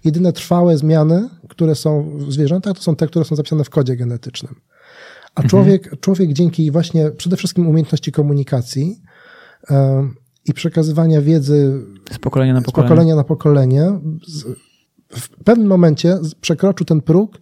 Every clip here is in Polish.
jedyne trwałe zmiany, które są w zwierzętach, to są te, które są zapisane w kodzie genetycznym. A człowiek dzięki właśnie przede wszystkim umiejętności komunikacji i przekazywania wiedzy z pokolenia na pokolenie, w pewnym momencie przekroczył ten próg,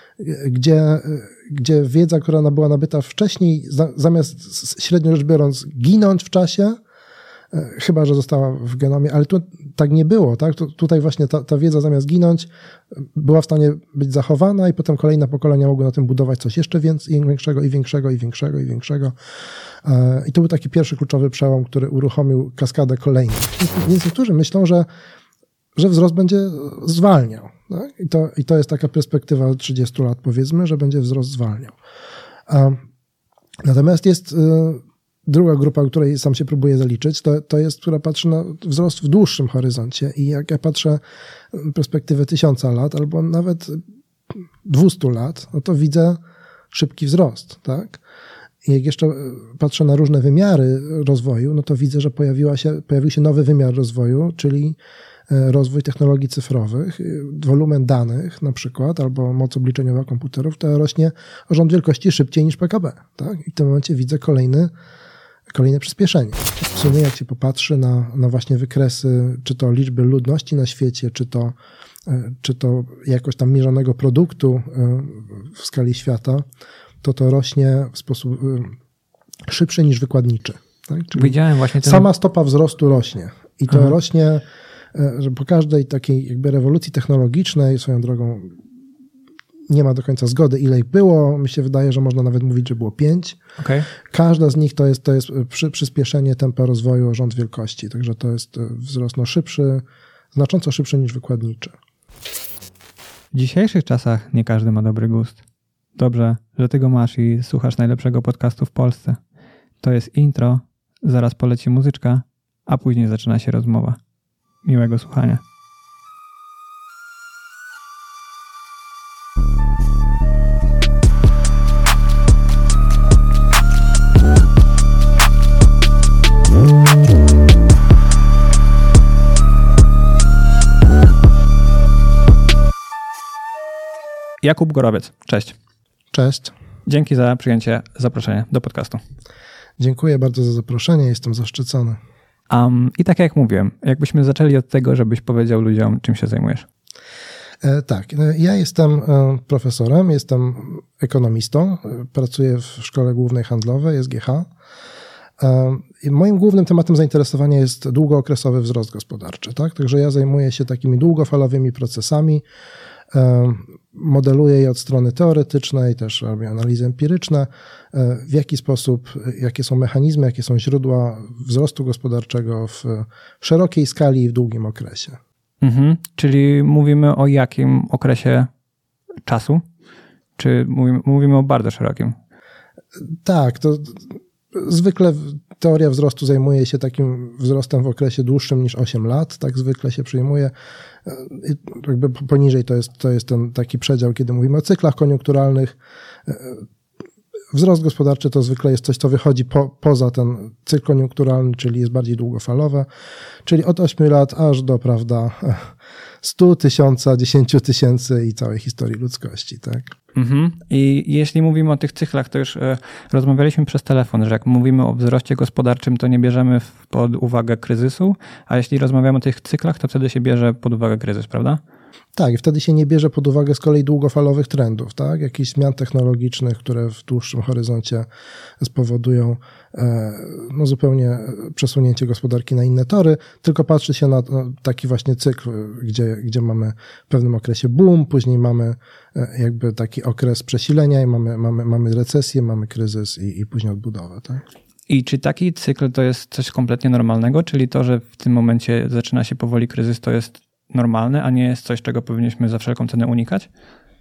gdzie wiedza, która była nabyta wcześniej, zamiast średnio rzecz biorąc ginąć w czasie, chyba że została w genomie, ale tu tak nie było. Tak? Tutaj właśnie ta wiedza zamiast ginąć była w stanie być zachowana i potem kolejne pokolenia mogły na tym budować coś jeszcze większego i większego i większego i większego. I to był taki pierwszy kluczowy przełom, który uruchomił kaskadę kolejnych. Więc niektórzy myślą, że wzrost będzie zwalniał. Tak? I to jest taka perspektywa 30 lat, powiedzmy, że będzie wzrost zwalniał. Natomiast jest druga grupa, której sam się próbuję zaliczyć, to jest, która patrzy na wzrost w dłuższym horyzoncie. I jak ja patrzę na perspektywę 1000 lat albo nawet 200 lat, no to widzę szybki wzrost. Tak? I jak jeszcze patrzę na różne wymiary rozwoju, no to widzę, że pojawił się nowy wymiar rozwoju, czyli rozwój technologii cyfrowych, wolumen danych na przykład, albo moc obliczeniowa komputerów, to rośnie o rząd wielkości szybciej niż PKB. Tak? I w tym momencie widzę kolejne przyspieszenie. W sumie jak się popatrzy na właśnie wykresy, czy to liczby ludności na świecie, czy to jakoś tam mierzonego produktu w skali świata, to rośnie w sposób szybszy niż wykładniczy. Tak? Czyli widziałem właśnie sama stopa wzrostu rośnie. I to rośnie, że po każdej takiej jakby rewolucji technologicznej, swoją drogą nie ma do końca zgody, ile ich było. Mi się wydaje, że można nawet mówić, że było 5. Okay. Każda z nich to jest przyspieszenie tempa rozwoju o rząd wielkości. Także to jest wzrost szybszy, znacząco szybszy niż wykładniczy. W dzisiejszych czasach nie każdy ma dobry gust. Dobrze, że ty go masz i słuchasz najlepszego podcastu w Polsce. To jest intro, zaraz poleci muzyczka, a później zaczyna się rozmowa. Miłego słuchania. Jakub Gorowiec, cześć. Cześć. Dzięki za przyjęcie zaproszenia do podcastu. Dziękuję bardzo za zaproszenie, jestem zaszczycony. I tak jak mówiłem, jakbyśmy zaczęli od tego, żebyś powiedział ludziom, czym się zajmujesz. Tak, ja jestem profesorem, jestem ekonomistą, pracuję w Szkole Głównej Handlowej, SGH. Moim głównym tematem zainteresowania jest długookresowy wzrost gospodarczy. Tak? Także ja zajmuję się takimi długofalowymi procesami, modeluję je od strony teoretycznej, też robię analizy empiryczne, w jaki sposób, jakie są mechanizmy, jakie są źródła wzrostu gospodarczego w szerokiej skali i w długim okresie. Czyli mówimy o jakim okresie czasu? Czy mówimy o bardzo szerokim? Tak, to zwykle teoria wzrostu zajmuje się takim wzrostem w okresie dłuższym niż 8 lat, tak zwykle się przyjmuje. Jakby poniżej to jest ten taki przedział, kiedy mówimy o cyklach koniunkturalnych. Wzrost gospodarczy to zwykle jest coś, co wychodzi poza ten cykl koniunkturalny, czyli jest bardziej długofalowe, czyli od 8 lat aż do, 100 000, 10 000 i całej historii ludzkości, tak? I jeśli mówimy o tych cyklach, to już rozmawialiśmy przez telefon, że jak mówimy o wzroście gospodarczym, to nie bierzemy pod uwagę kryzysu, a jeśli rozmawiamy o tych cyklach, to wtedy się bierze pod uwagę kryzys, prawda? Tak, i wtedy się nie bierze pod uwagę z kolei długofalowych trendów, tak? Jakichś zmian technologicznych, które w dłuższym horyzoncie spowodują zupełnie przesunięcie gospodarki na inne tory, tylko patrzy się na taki właśnie cykl, gdzie mamy w pewnym okresie boom, później mamy jakby taki okres przesilenia i mamy recesję, mamy kryzys i później odbudowę, tak? I czy taki cykl to jest coś kompletnie normalnego, czyli to, że w tym momencie zaczyna się powoli kryzys, to jest normalne, a nie jest coś, czego powinniśmy za wszelką cenę unikać?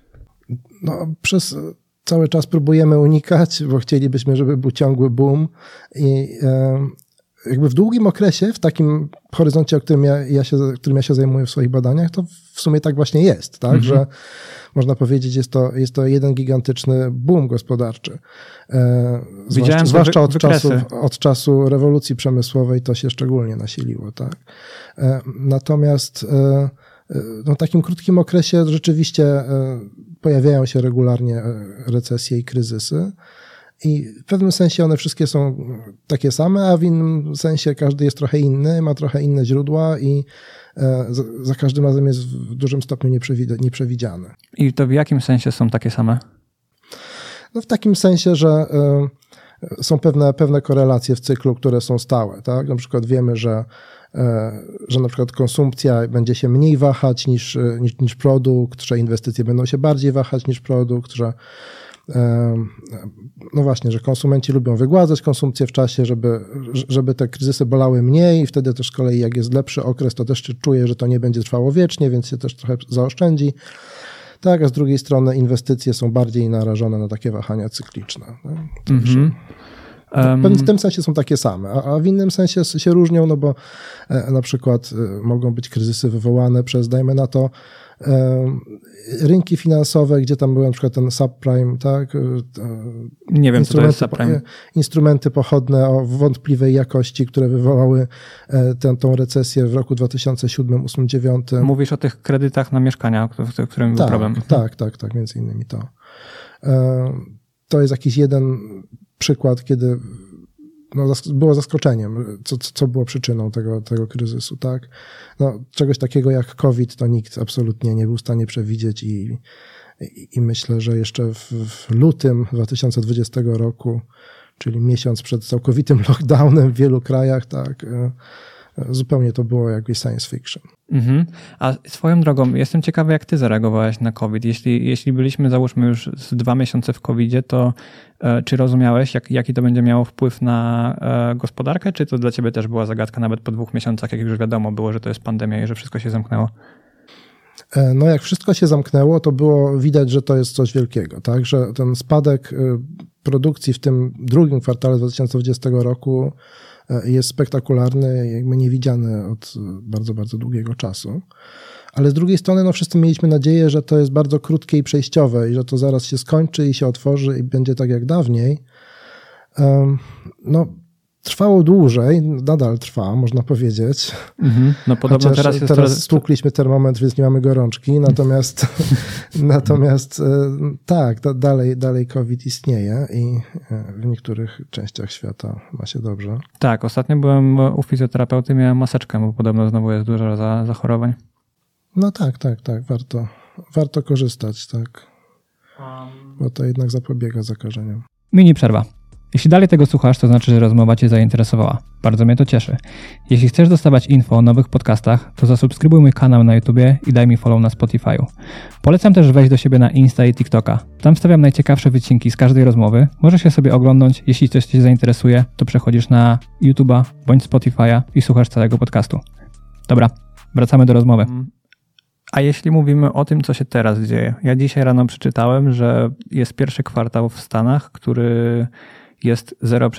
No, przez cały czas próbujemy unikać, bo chcielibyśmy, żeby był ciągły boom i jakby w długim okresie, w takim horyzoncie, o którym ja się zajmuję w swoich badaniach, to w sumie tak właśnie jest, tak, że można powiedzieć, jest to jeden gigantyczny boom gospodarczy. Zwłaszcza od czasu rewolucji przemysłowej to się szczególnie nasiliło, tak. Natomiast w takim krótkim okresie rzeczywiście pojawiają się regularnie recesje i kryzysy. I w pewnym sensie one wszystkie są takie same, a w innym sensie każdy jest trochę inny, ma trochę inne źródła i za każdym razem jest w dużym stopniu nieprzewidziany. I to w jakim sensie są takie same? No w takim sensie, że są pewne korelacje w cyklu, które są stałe. Tak? Na przykład wiemy, że na przykład konsumpcja będzie się mniej wahać niż produkt, że inwestycje będą się bardziej wahać niż produkt, że no właśnie, że konsumenci lubią wygładzać konsumpcję w czasie, żeby te kryzysy bolały mniej i wtedy też z kolei jak jest lepszy okres, to też się czuje, że to nie będzie trwało wiecznie, więc się też trochę zaoszczędzi. Tak, a z drugiej strony inwestycje są bardziej narażone na takie wahania cykliczne. Także w tym sensie są takie same, a w innym sensie się różnią, no bo na przykład mogą być kryzysy wywołane przez, dajmy na to, rynki finansowe, gdzie tam był na przykład ten subprime, tak? Nie wiem, co to jest subprime. Instrumenty pochodne o wątpliwej jakości, które wywołały tą recesję w roku 2007, 2008, 2009. Mówisz o tych kredytach na mieszkania, w którym był problem. Tak, między innymi to. To jest jakiś jeden przykład, kiedy było zaskoczeniem, co było przyczyną tego kryzysu, tak? No, czegoś takiego jak COVID to nikt absolutnie nie był w stanie przewidzieć i myślę, że jeszcze w lutym 2020 roku, czyli miesiąc przed całkowitym lockdownem w wielu krajach, tak, zupełnie to było jakby science fiction. Mhm. A swoją drogą, jestem ciekawy, jak ty zareagowałeś na COVID. Jeśli byliśmy, załóżmy, już z 2 miesiące w COVID-zie, to czy rozumiałeś, jaki to będzie miało wpływ na gospodarkę, czy to dla ciebie też była zagadka nawet po 2 miesiącach, jak już wiadomo było, że to jest pandemia i że wszystko się zamknęło? No jak wszystko się zamknęło, to było widać, że to jest coś wielkiego, tak? Że ten spadek produkcji w tym drugim kwartale 2020 roku jest spektakularny, jakby niewidziany od bardzo, bardzo długiego czasu. Ale z drugiej strony no wszyscy mieliśmy nadzieję, że to jest bardzo krótkie i przejściowe i że to zaraz się skończy i się otworzy i będzie tak jak dawniej. No trwało dłużej, nadal trwa, można powiedzieć. No podobno teraz stłukliśmy termometr, więc nie mamy gorączki, natomiast tak, dalej COVID istnieje i w niektórych częściach świata ma się dobrze. Tak, ostatnio byłem u fizjoterapeuty, miałem maseczkę, bo podobno znowu jest dużo zachorowań. No tak, warto korzystać, tak, bo to jednak zapobiega zakażeniom. Mini przerwa. Jeśli dalej tego słuchasz, to znaczy, że rozmowa cię zainteresowała. Bardzo mnie to cieszy. Jeśli chcesz dostawać info o nowych podcastach, to zasubskrybuj mój kanał na YouTubie i daj mi follow na Spotify'u. Polecam też wejść do siebie na Insta i TikToka. Tam wstawiam najciekawsze wycinki z każdej rozmowy. Możesz je sobie oglądnąć. Jeśli coś cię zainteresuje, to przechodzisz na YouTube'a bądź Spotify'a i słuchasz całego podcastu. Dobra, wracamy do rozmowy. A jeśli mówimy o tym, co się teraz dzieje. Ja dzisiaj rano przeczytałem, że jest pierwszy kwartał w Stanach, który jest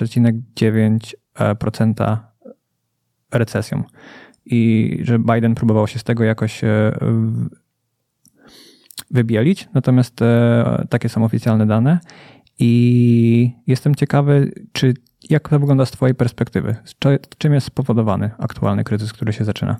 0,9% recesją i że Biden próbował się z tego jakoś wybielić, natomiast takie są oficjalne dane i jestem ciekawy, jak to wygląda z twojej perspektywy? Czym jest spowodowany aktualny kryzys, który się zaczyna?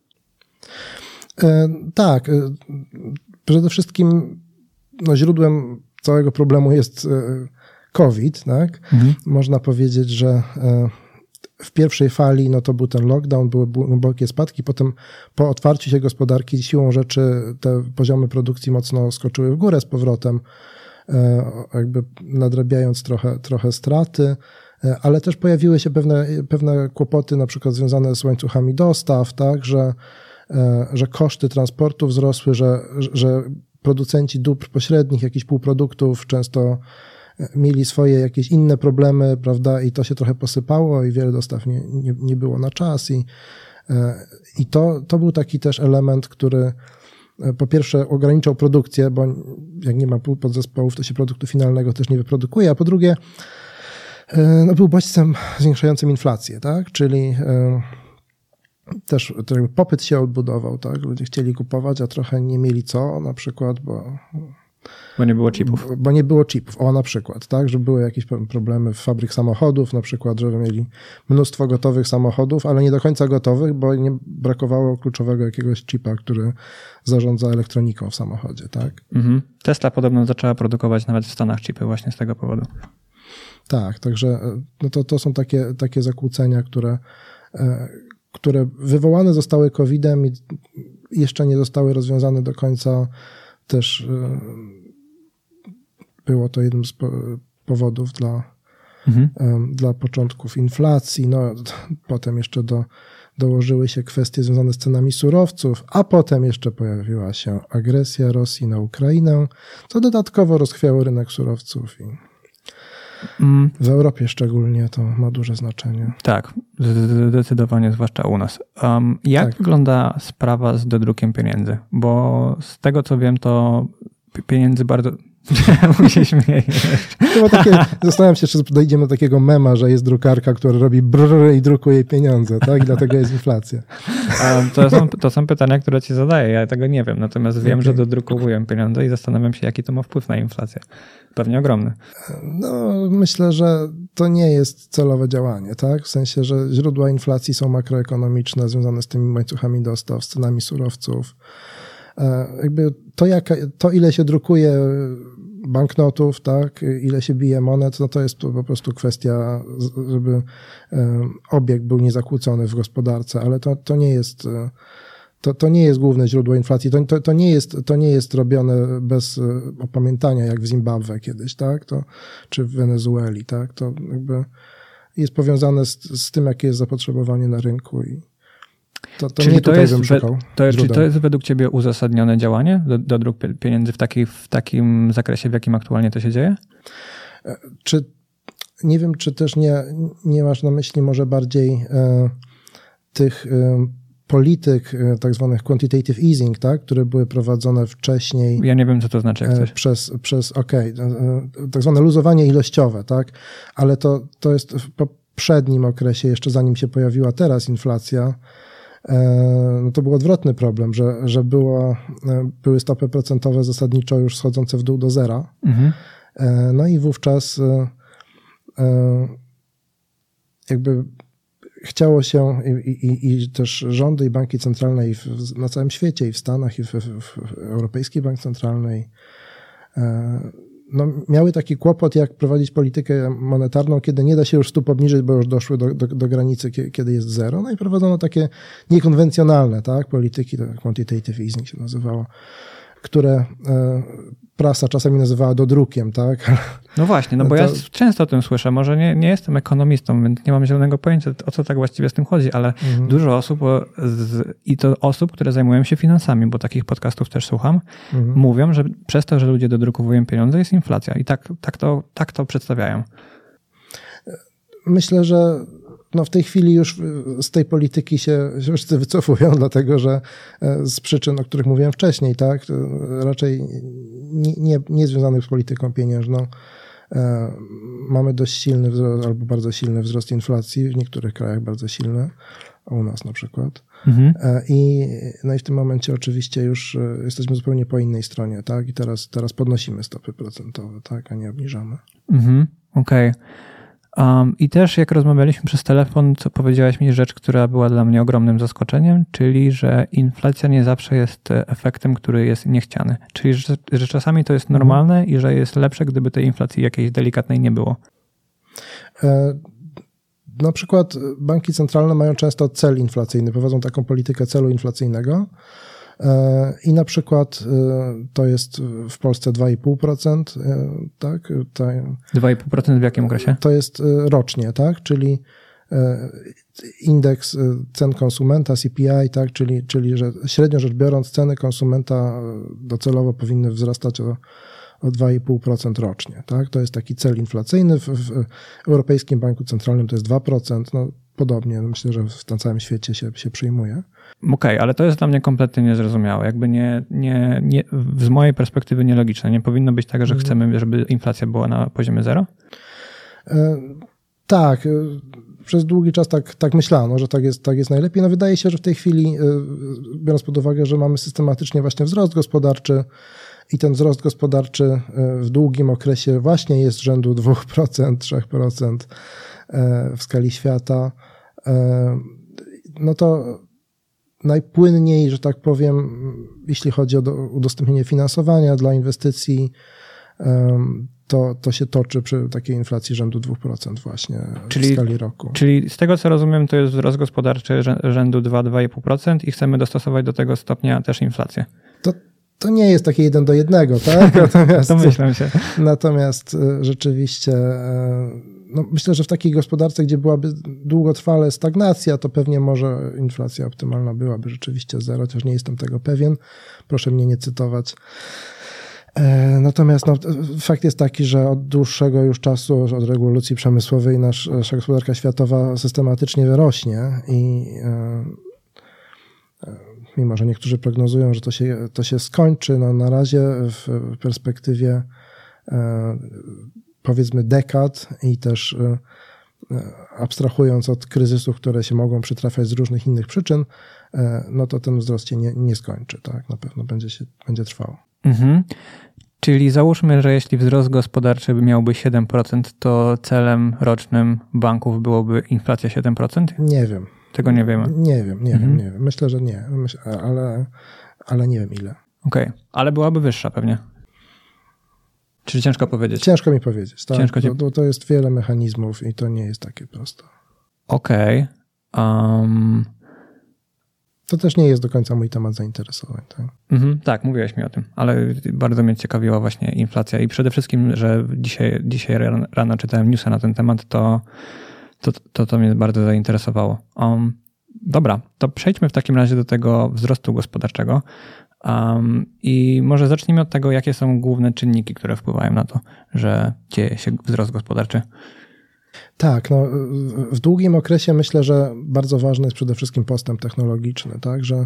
Tak, przede wszystkim źródłem całego problemu jest COVID, tak? Można powiedzieć, że w pierwszej fali to był ten lockdown, były głębokie spadki, potem po otwarciu się gospodarki siłą rzeczy te poziomy produkcji mocno skoczyły w górę z powrotem, jakby nadrabiając trochę straty, ale też pojawiły się pewne kłopoty, na przykład związane z łańcuchami dostaw, tak? Że koszty transportu wzrosły, że producenci dóbr pośrednich, jakichś półproduktów często mieli swoje jakieś inne problemy, prawda, i to się trochę posypało i wiele dostaw nie było na czas i to był taki też element, który po pierwsze ograniczał produkcję, bo jak nie ma podzespołów, to się produktu finalnego też nie wyprodukuje, a po drugie był bodźcem zwiększającym inflację, tak, czyli też popyt się odbudował, tak, ludzie chcieli kupować, a trochę nie mieli co, na przykład, bo Bo nie było chipów. Bo nie było chipów. Na przykład, tak, że były jakieś problemy w fabryk samochodów, na przykład, że mieli mnóstwo gotowych samochodów, ale nie do końca gotowych, bo nie brakowało kluczowego jakiegoś chipa, który zarządza elektroniką w samochodzie, tak? Tesla podobno zaczęła produkować nawet w Stanach chipy właśnie z tego powodu. Tak, także to są takie zakłócenia, które wywołane zostały COVID-em i jeszcze nie zostały rozwiązane do końca. Też było to jednym z powodów dla początków inflacji. Potem jeszcze dołożyły się kwestie związane z cenami surowców, a potem jeszcze pojawiła się agresja Rosji na Ukrainę, co dodatkowo rozchwiało rynek surowców i w Europie szczególnie to ma duże znaczenie. Tak, zdecydowanie, zwłaszcza u nas. Jak wygląda sprawa z dodrukiem pieniędzy? Bo z tego, co wiem, to pieniędzy bardzo... Czemu się śmiejesz? Zastanawiam się, czy dojdziemy do takiego mema, że jest drukarka, która robi brrr i drukuje pieniądze, tak? I dlatego jest inflacja. To są pytania, które ci zadaję. Ja tego nie wiem. Natomiast wiem, że dodrukowują pieniądze i zastanawiam się, jaki to ma wpływ na inflację. Pewnie ogromny. Myślę, że to nie jest celowe działanie, tak? W sensie, że źródła inflacji są makroekonomiczne, związane z tymi łańcuchami dostaw, z cenami surowców. Jakby to ile się drukuje banknotów, tak, ile się bije monet, to jest po prostu kwestia, żeby obieg był niezakłócony w gospodarce, ale to nie jest główne źródło inflacji. To nie jest robione bez opamiętania, jak w Zimbabwe kiedyś, tak, czy w Wenezueli, tak, to jakby jest powiązane z tym, jakie jest zapotrzebowanie na rynku i Czyli nie tutaj bym szukał. Czy to jest według ciebie uzasadnione działanie, dodruk pieniędzy w takim zakresie, w jakim aktualnie to się dzieje? Nie wiem, czy też nie masz na myśli może bardziej tych polityk tak zwanych quantitative easing, tak, które były prowadzone wcześniej. Ja nie wiem, co to znaczy, jak coś. Przez tak zwane luzowanie ilościowe, tak, ale to jest w poprzednim okresie, jeszcze zanim się pojawiła teraz inflacja, to był odwrotny problem, że były stopy procentowe zasadniczo już schodzące w dół do zera. No i wówczas jakby chciało się i też rządy i banki centralne na całym świecie i w Stanach i w Europejski Bank Centralny miały taki kłopot, jak prowadzić politykę monetarną, kiedy nie da się już stóp obniżyć, bo już doszły do granicy, kiedy jest zero. No i prowadzono takie niekonwencjonalne, tak, polityki, quantitative easing się nazywało, które prasa czasami nazywała dodrukiem, tak? No właśnie, bo ja często o tym słyszę. Może nie jestem ekonomistą, więc nie mam zielonego pojęcia, o co tak właściwie z tym chodzi, ale dużo osób, i to osób, które zajmują się finansami, bo takich podcastów też słucham, mówią, że przez to, że ludzie dodrukowują pieniądze, jest inflacja. I tak to przedstawiają. Myślę, że w tej chwili już z tej polityki się wszyscy wycofują, dlatego że z przyczyn, o których mówiłem wcześniej, tak, raczej nie związanych z polityką pieniężną. Mamy dość silny wzrost, albo bardzo silny wzrost inflacji, w niektórych krajach bardzo silny, u nas na przykład. I w tym momencie oczywiście już jesteśmy zupełnie po innej stronie, tak, i teraz podnosimy stopy procentowe, tak, a nie obniżamy. Okej. I też jak rozmawialiśmy przez telefon, co powiedziałaś mi rzecz, która była dla mnie ogromnym zaskoczeniem, czyli że inflacja nie zawsze jest efektem, który jest niechciany. Czyli że czasami to jest normalne i że jest lepsze, gdyby tej inflacji jakiejś delikatnej nie było. Na przykład banki centralne mają często cel inflacyjny, prowadzą taką politykę celu inflacyjnego. I na przykład to jest w Polsce 2,5%, tak? 2,5% w jakim okresie? To jest rocznie, tak? Czyli indeks cen konsumenta, CPI, tak? Czyli że średnio rzecz biorąc ceny konsumenta docelowo powinny wzrastać o 2,5% rocznie, tak? To jest taki cel inflacyjny. W Europejskim Banku Centralnym to jest 2%. Podobnie, myślę, że na całym świecie się przyjmuje. Okej, ale to jest dla mnie kompletnie niezrozumiałe. Jakby z mojej perspektywy nielogiczne. Nie powinno być tak, że chcemy, żeby inflacja była na poziomie zero? Tak. Przez długi czas tak myślano, że tak jest najlepiej. Wydaje się, że w tej chwili, biorąc pod uwagę, że mamy systematycznie właśnie wzrost gospodarczy i ten wzrost gospodarczy w długim okresie właśnie jest rzędu 2%, 3% w skali świata, no to najpłynniej, że tak powiem, jeśli chodzi o udostępnienie finansowania dla inwestycji, to się toczy przy takiej inflacji rzędu 2% właśnie w skali roku. Czyli z tego, co rozumiem, to jest wzrost gospodarczy rzędu 2-2,5% i chcemy dostosować do tego stopnia też inflację. To nie jest takie 1 do 1, tak? Natomiast, domyślam się. Natomiast rzeczywiście no myślę, że w takiej gospodarce, gdzie byłaby długotrwale stagnacja, to pewnie może inflacja optymalna byłaby rzeczywiście 0, chociaż nie jestem tego pewien. Proszę mnie nie cytować. Natomiast fakt jest taki, że od dłuższego już czasu, od rewolucji przemysłowej nasza gospodarka światowa systematycznie rośnie i mimo, że niektórzy prognozują, że to się skończy, no na razie w perspektywie powiedzmy dekad i też abstrahując od kryzysów, które się mogą przytrafiać z różnych innych przyczyn, no to ten wzrost się nie skończy, tak? Na pewno będzie trwał. Mhm. Czyli załóżmy, że jeśli wzrost gospodarczy miałby 7%, to celem rocznym banków byłoby inflacja 7%? Nie wiem. Tego nie wiemy. Nie wiem. Myślę, że nie. Ale nie wiem ile. Okej. Ale byłaby wyższa pewnie. Czy ciężko powiedzieć? Ciężko mi powiedzieć. Tak? Ciężko to jest wiele mechanizmów i to nie jest takie proste. Okej. To też nie jest do końca mój temat zainteresowań. Tak? Tak, mówiłeś mi o tym, ale bardzo mnie ciekawiła właśnie inflacja i przede wszystkim, że dzisiaj rano czytałem newsa na ten temat, to mnie bardzo zainteresowało. Dobra, to przejdźmy w takim razie do tego wzrostu gospodarczego i może zacznijmy od tego, jakie są główne czynniki, które wpływają na to, że dzieje się wzrost gospodarczy. Tak, no w długim okresie myślę, że bardzo ważny jest przede wszystkim postęp technologiczny, tak, że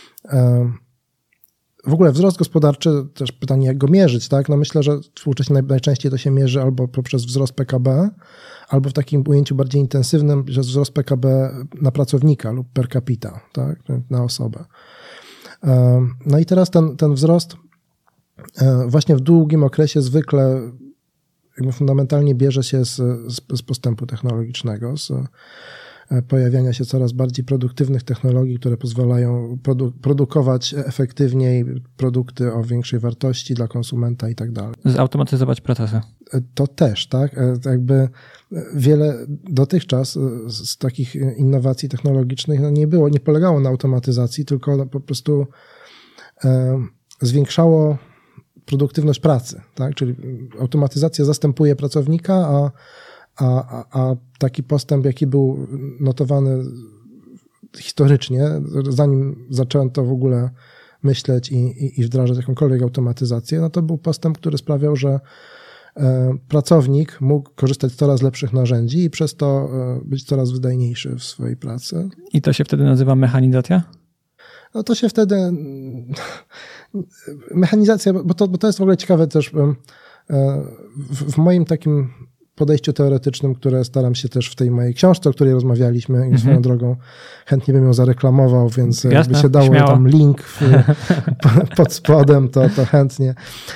w ogóle wzrost gospodarczy, też pytanie jak go mierzyć, tak, no myślę, że współcześnie najczęściej to się mierzy albo poprzez wzrost PKB, albo w takim ujęciu bardziej intensywnym, że wzrost PKB na pracownika lub per capita, tak, na osobę. No i teraz ten wzrost właśnie w długim okresie zwykle jakby fundamentalnie bierze się z postępu technologicznego, z pojawiania się coraz bardziej produktywnych technologii, które pozwalają produkować efektywniej produkty o większej wartości dla konsumenta i tak dalej. Zautomatyzować procesy. To też, tak? Jakby wiele dotychczas z takich innowacji technologicznych nie polegało na automatyzacji, tylko po prostu zwiększało produktywność pracy, tak? Czyli automatyzacja zastępuje pracownika, a taki postęp, jaki był notowany historycznie, zanim zaczęto w ogóle myśleć i wdrażać jakąkolwiek automatyzację, no to był postęp, który sprawiał, że pracownik mógł korzystać z coraz lepszych narzędzi i przez to być coraz wydajniejszy w swojej pracy. I to się wtedy nazywa mechanizacja? No to się wtedy mechanizacja, bo to jest w ogóle ciekawe też w moim takim podejściu teoretycznym, które staram się też w tej mojej książce, o której rozmawialiśmy i swoją drogą chętnie bym ją zareklamował, więc jasne, jakby się dało śmiało. Tam link pod spodem, to chętnie.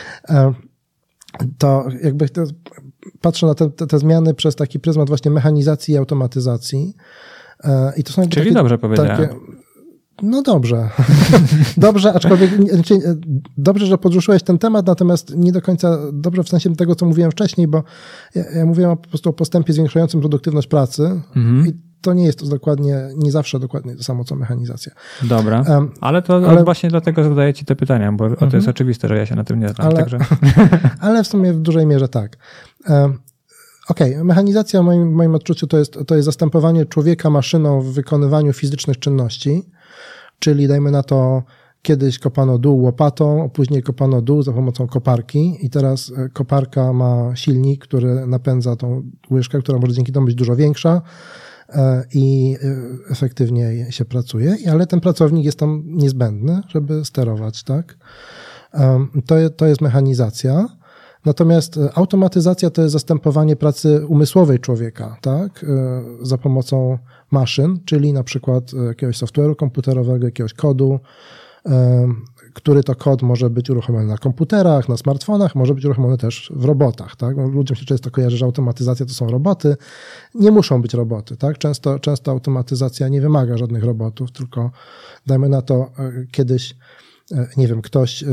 To jakby patrzę na te zmiany przez taki pryzmat właśnie mechanizacji i automatyzacji. I to są czyli takie, dobrze powiedziałem. No dobrze. Dobrze, aczkolwiek dobrze, że podruszyłeś ten temat, natomiast nie do końca dobrze w sensie tego, co mówiłem wcześniej, bo ja mówiłem po prostu o postępie zwiększającym produktywność pracy i to nie jest to nie zawsze dokładnie to samo, co mechanizacja. Dobra, ale właśnie dlatego zadaję ci te pytania, bo to jest oczywiste, że ja się na tym nie znam. Także... ale w sumie w dużej mierze tak. Okej, mechanizacja w moim odczuciu to jest zastępowanie człowieka maszyną w wykonywaniu fizycznych czynności, czyli dajmy na to, kiedyś kopano dół łopatą, później kopano dół za pomocą koparki i teraz koparka ma silnik, który napędza tą łyżkę, która może dzięki temu być dużo większa i efektywniej się pracuje, ale ten pracownik jest tam niezbędny, żeby sterować, tak? To jest mechanizacja. Natomiast automatyzacja to jest zastępowanie pracy umysłowej człowieka, tak? Za pomocą maszyn, czyli na przykład jakiegoś software'u komputerowego, jakiegoś kodu, który to kod może być uruchomiony na komputerach, na smartfonach, może być uruchomiony też w robotach. Tak? Ludziom się często kojarzy, że automatyzacja to są roboty. Nie muszą być roboty. Tak? Często automatyzacja nie wymaga żadnych robotów, tylko dajmy na to kiedyś, nie wiem, ktoś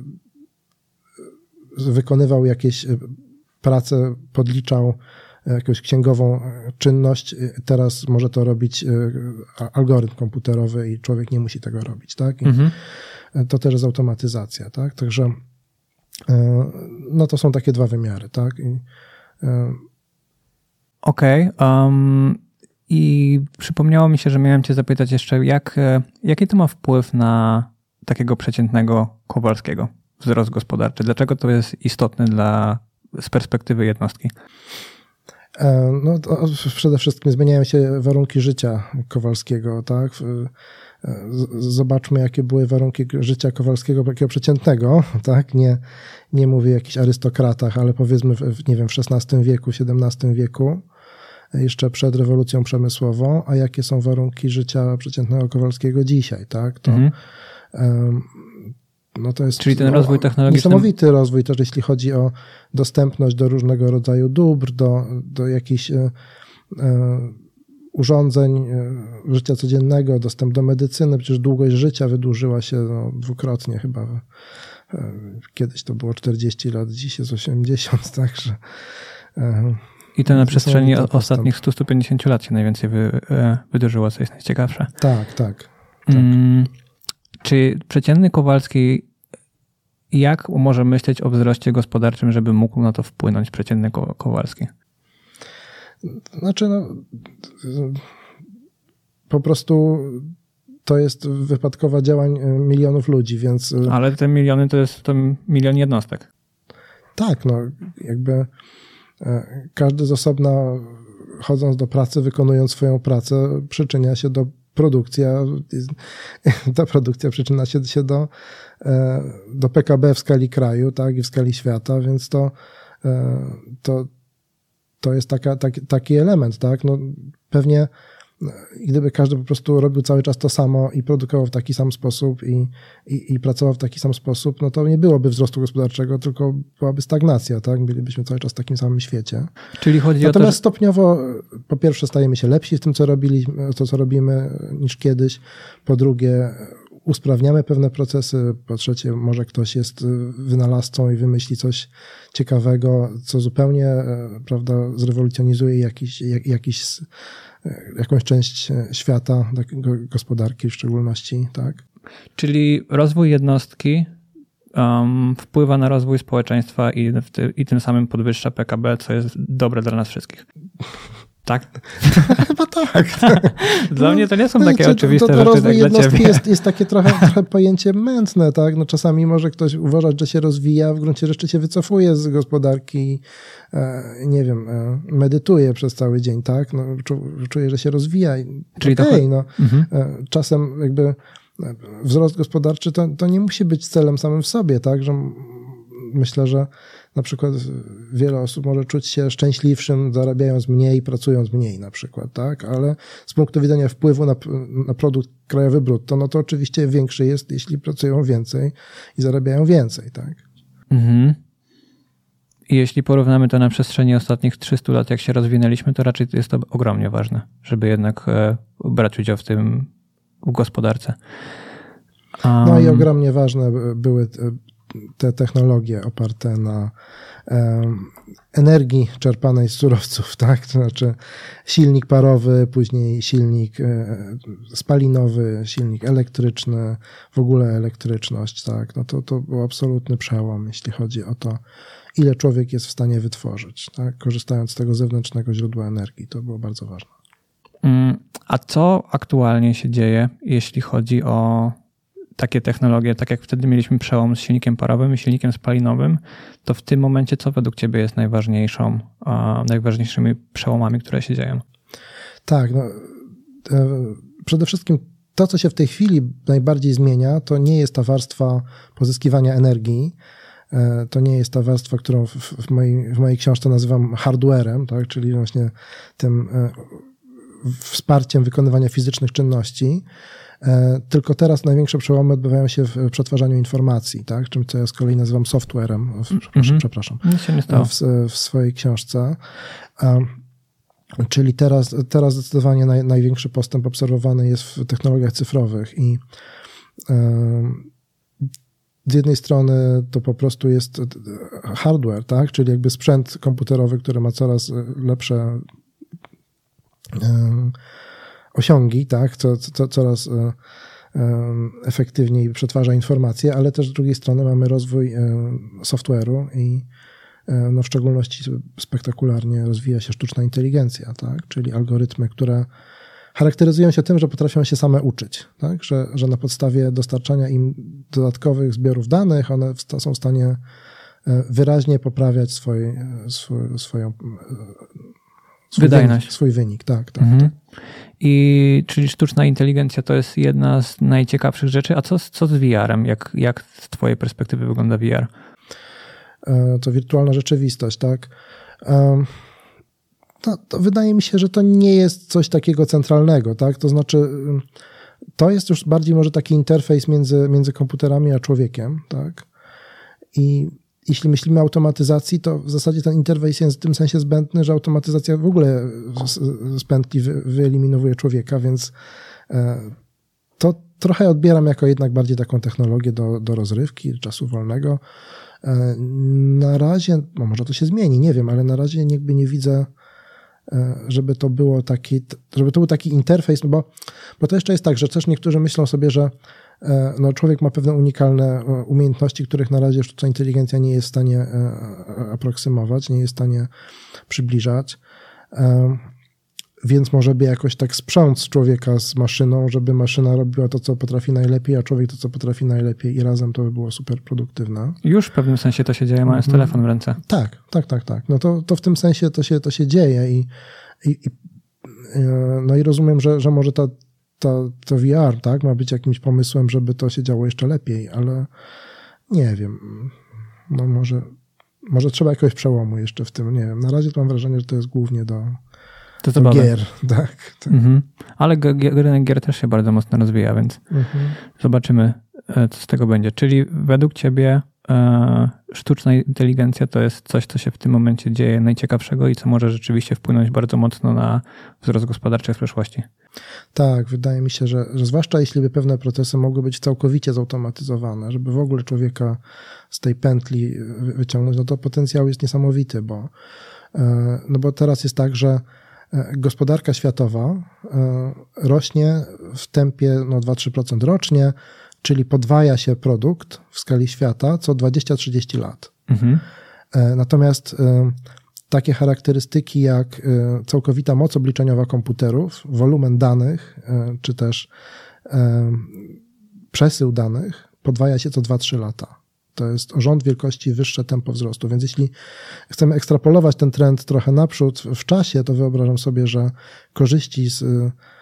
wykonywał jakieś prace, podliczał jakąś księgową czynność, teraz może to robić algorytm komputerowy i człowiek nie musi tego robić, tak? To też jest automatyzacja, tak? Także no to są takie dwa wymiary, tak? Okej. I przypomniało mi się, że miałem cię zapytać jeszcze, jaki to ma wpływ na takiego przeciętnego Kowalskiego, wzrost gospodarczy? Dlaczego to jest istotne z perspektywy jednostki? No to przede wszystkim zmieniają się warunki życia Kowalskiego, tak? Zobaczmy, jakie były warunki życia Kowalskiego, takiego przeciętnego, tak? Nie mówię o jakichś arystokratach, ale powiedzmy nie wiem, w XVI wieku, XVII wieku, jeszcze przed rewolucją przemysłową, a jakie są warunki życia przeciętnego Kowalskiego dzisiaj, tak? No to jest, czyli ten rozwój technologiczny. Niesamowity rozwój też, jeśli chodzi o dostępność do różnego rodzaju dóbr, do jakichś urządzeń życia codziennego, dostęp do medycyny. Przecież długość życia wydłużyła się dwukrotnie chyba. Kiedyś to było 40 lat, dziś jest 80, także... I to na przestrzeni ostatnich 100-150 lat się najwięcej wydłużyło, co jest najciekawsze. Tak. Czy przeciętny Kowalski, jak może myśleć o wzroście gospodarczym, żeby mógł na to wpłynąć przeciętny Kowalski? Znaczy, po prostu to jest wypadkowa działań milionów ludzi, więc... Ale te miliony to jest milion jednostek. Tak, jakby każdy z osobna, chodząc do pracy, wykonując swoją pracę, przyczynia się do produkcji, a ta produkcja przyczynia się do PKB w skali kraju, tak, i w skali świata, więc to jest taki element, tak, pewnie gdyby każdy po prostu robił cały czas to samo i produkował w taki sam sposób i pracował w taki sam sposób, no to nie byłoby wzrostu gospodarczego, tylko byłaby stagnacja, tak? Bylibyśmy cały czas w takim samym świecie. Czyli chodzi Natomiast o to, że... stopniowo, po pierwsze, stajemy się lepsi w tym, co robimy niż kiedyś. Po drugie, usprawniamy pewne procesy. Po trzecie, może ktoś jest wynalazcą i wymyśli coś ciekawego, co zupełnie, prawda, zrewolucjonizuje jakąś część świata, gospodarki w szczególności, tak? Czyli rozwój jednostki wpływa na rozwój społeczeństwa i tym samym podwyższa PKB, co jest dobre dla nas wszystkich. Tak? Chyba tak. Dla mnie to nie są takie oczywiste rzeczy, rozwój tak dla jednostki ciebie. jest takie trochę pojęcie mętne, tak? Czasami może ktoś uważać, że się rozwija, w gruncie rzeczy się wycofuje z gospodarki, nie wiem, medytuje przez cały dzień, tak? Czuje, że się rozwija. Czyli czasem jakby wzrost gospodarczy to nie musi być celem samym w sobie, tak? Że myślę, że na przykład wiele osób może czuć się szczęśliwszym, zarabiając mniej, pracując mniej na przykład, tak? Ale z punktu widzenia wpływu na produkt krajowy brutto, no to oczywiście większy jest, jeśli pracują więcej i zarabiają więcej, tak? Mhm. I jeśli porównamy to na przestrzeni ostatnich 300 lat, jak się rozwinęliśmy, to raczej jest to ogromnie ważne, żeby jednak brać udział w gospodarce. No i ogromnie ważne były te technologie oparte na energii czerpanej z surowców, tak? To znaczy silnik parowy, później silnik spalinowy, silnik elektryczny, w ogóle elektryczność, tak? No to był absolutny przełom, jeśli chodzi o to, ile człowiek jest w stanie wytworzyć, tak? Korzystając z tego zewnętrznego źródła energii. To było bardzo ważne. A co aktualnie się dzieje, jeśli chodzi o takie technologie, tak jak wtedy mieliśmy przełom z silnikiem parowym i silnikiem spalinowym, to w tym momencie co według ciebie jest najważniejszymi przełomami, które się dzieją? Tak, przede wszystkim to, co się w tej chwili najbardziej zmienia, to nie jest ta warstwa pozyskiwania energii, to nie jest ta warstwa, którą w mojej książce nazywam hardwarem, tak? Czyli właśnie tym wsparciem wykonywania fizycznych czynności, Tylko teraz największe przełomy odbywają się w przetwarzaniu informacji, tak? Czym co ja z kolei nazywam softwarem, przepraszam, w swojej książce. Czyli teraz zdecydowanie największy postęp obserwowany jest w technologiach cyfrowych i z jednej strony to po prostu jest hardware, tak? Czyli jakby sprzęt komputerowy, który ma coraz lepsze osiągi, tak? Coraz efektywniej przetwarza informacje, ale też z drugiej strony mamy rozwój software'u i w szczególności spektakularnie rozwija się sztuczna inteligencja, tak? Czyli algorytmy, które charakteryzują się tym, że potrafią się same uczyć, tak? Że na podstawie dostarczania im dodatkowych zbiorów danych one są w stanie wyraźnie poprawiać swoją wydajność. Swój wynik, tak. I czyli sztuczna inteligencja to jest jedna z najciekawszych rzeczy. A co z VR-em? Jak z twojej perspektywy wygląda VR? To wirtualna rzeczywistość, tak? To wydaje mi się, że to nie jest coś takiego centralnego, tak? To znaczy, to jest już bardziej może taki interfejs między komputerami a człowiekiem, tak? I jeśli myślimy o automatyzacji, to w zasadzie ten interfejs jest w tym sensie zbędny, że automatyzacja w ogóle z pętli wyeliminowuje człowieka, więc to trochę odbieram jako jednak bardziej taką technologię do rozrywki, czasu wolnego. Na razie, może to się zmieni, nie wiem, ale na razie jakby nie widzę, żeby to był taki interfejs, bo to jeszcze jest tak, że też niektórzy myślą sobie, że człowiek ma pewne unikalne umiejętności, których na razie sztuczna inteligencja nie jest w stanie aproksymować, nie jest w stanie przybliżać, więc może by jakoś tak sprząc człowieka z maszyną, żeby maszyna robiła to, co potrafi najlepiej, a człowiek to, co potrafi najlepiej i razem to by było super produktywne. Już w pewnym sensie to się dzieje, mając telefon w ręce. Tak. No to w tym sensie to się dzieje i rozumiem, że może to VR, tak, ma być jakimś pomysłem, żeby to się działo jeszcze lepiej, ale nie wiem, no może trzeba jakiegoś przełomu jeszcze w tym, nie wiem, na razie to mam wrażenie, że to jest głównie do gier, tak. Ale rynek gier też się bardzo mocno rozwija, więc zobaczymy, co z tego będzie. Czyli według ciebie sztuczna inteligencja to jest coś, co się w tym momencie dzieje najciekawszego i co może rzeczywiście wpłynąć bardzo mocno na wzrost gospodarczy w przyszłości. Tak, wydaje mi się, że zwłaszcza jeśli by pewne procesy mogły być całkowicie zautomatyzowane, żeby w ogóle człowieka z tej pętli wyciągnąć, no to potencjał jest niesamowity, bo teraz jest tak, że gospodarka światowa rośnie w tempie 2-3% rocznie, czyli podwaja się produkt w skali świata co 20-30 lat. Natomiast takie charakterystyki jak całkowita moc obliczeniowa komputerów, wolumen danych, czy też przesył danych podwaja się co 2-3 lata. To jest o rząd wielkości wyższe tempo wzrostu. Więc jeśli chcemy ekstrapolować ten trend trochę naprzód w czasie, to wyobrażam sobie, że korzyści z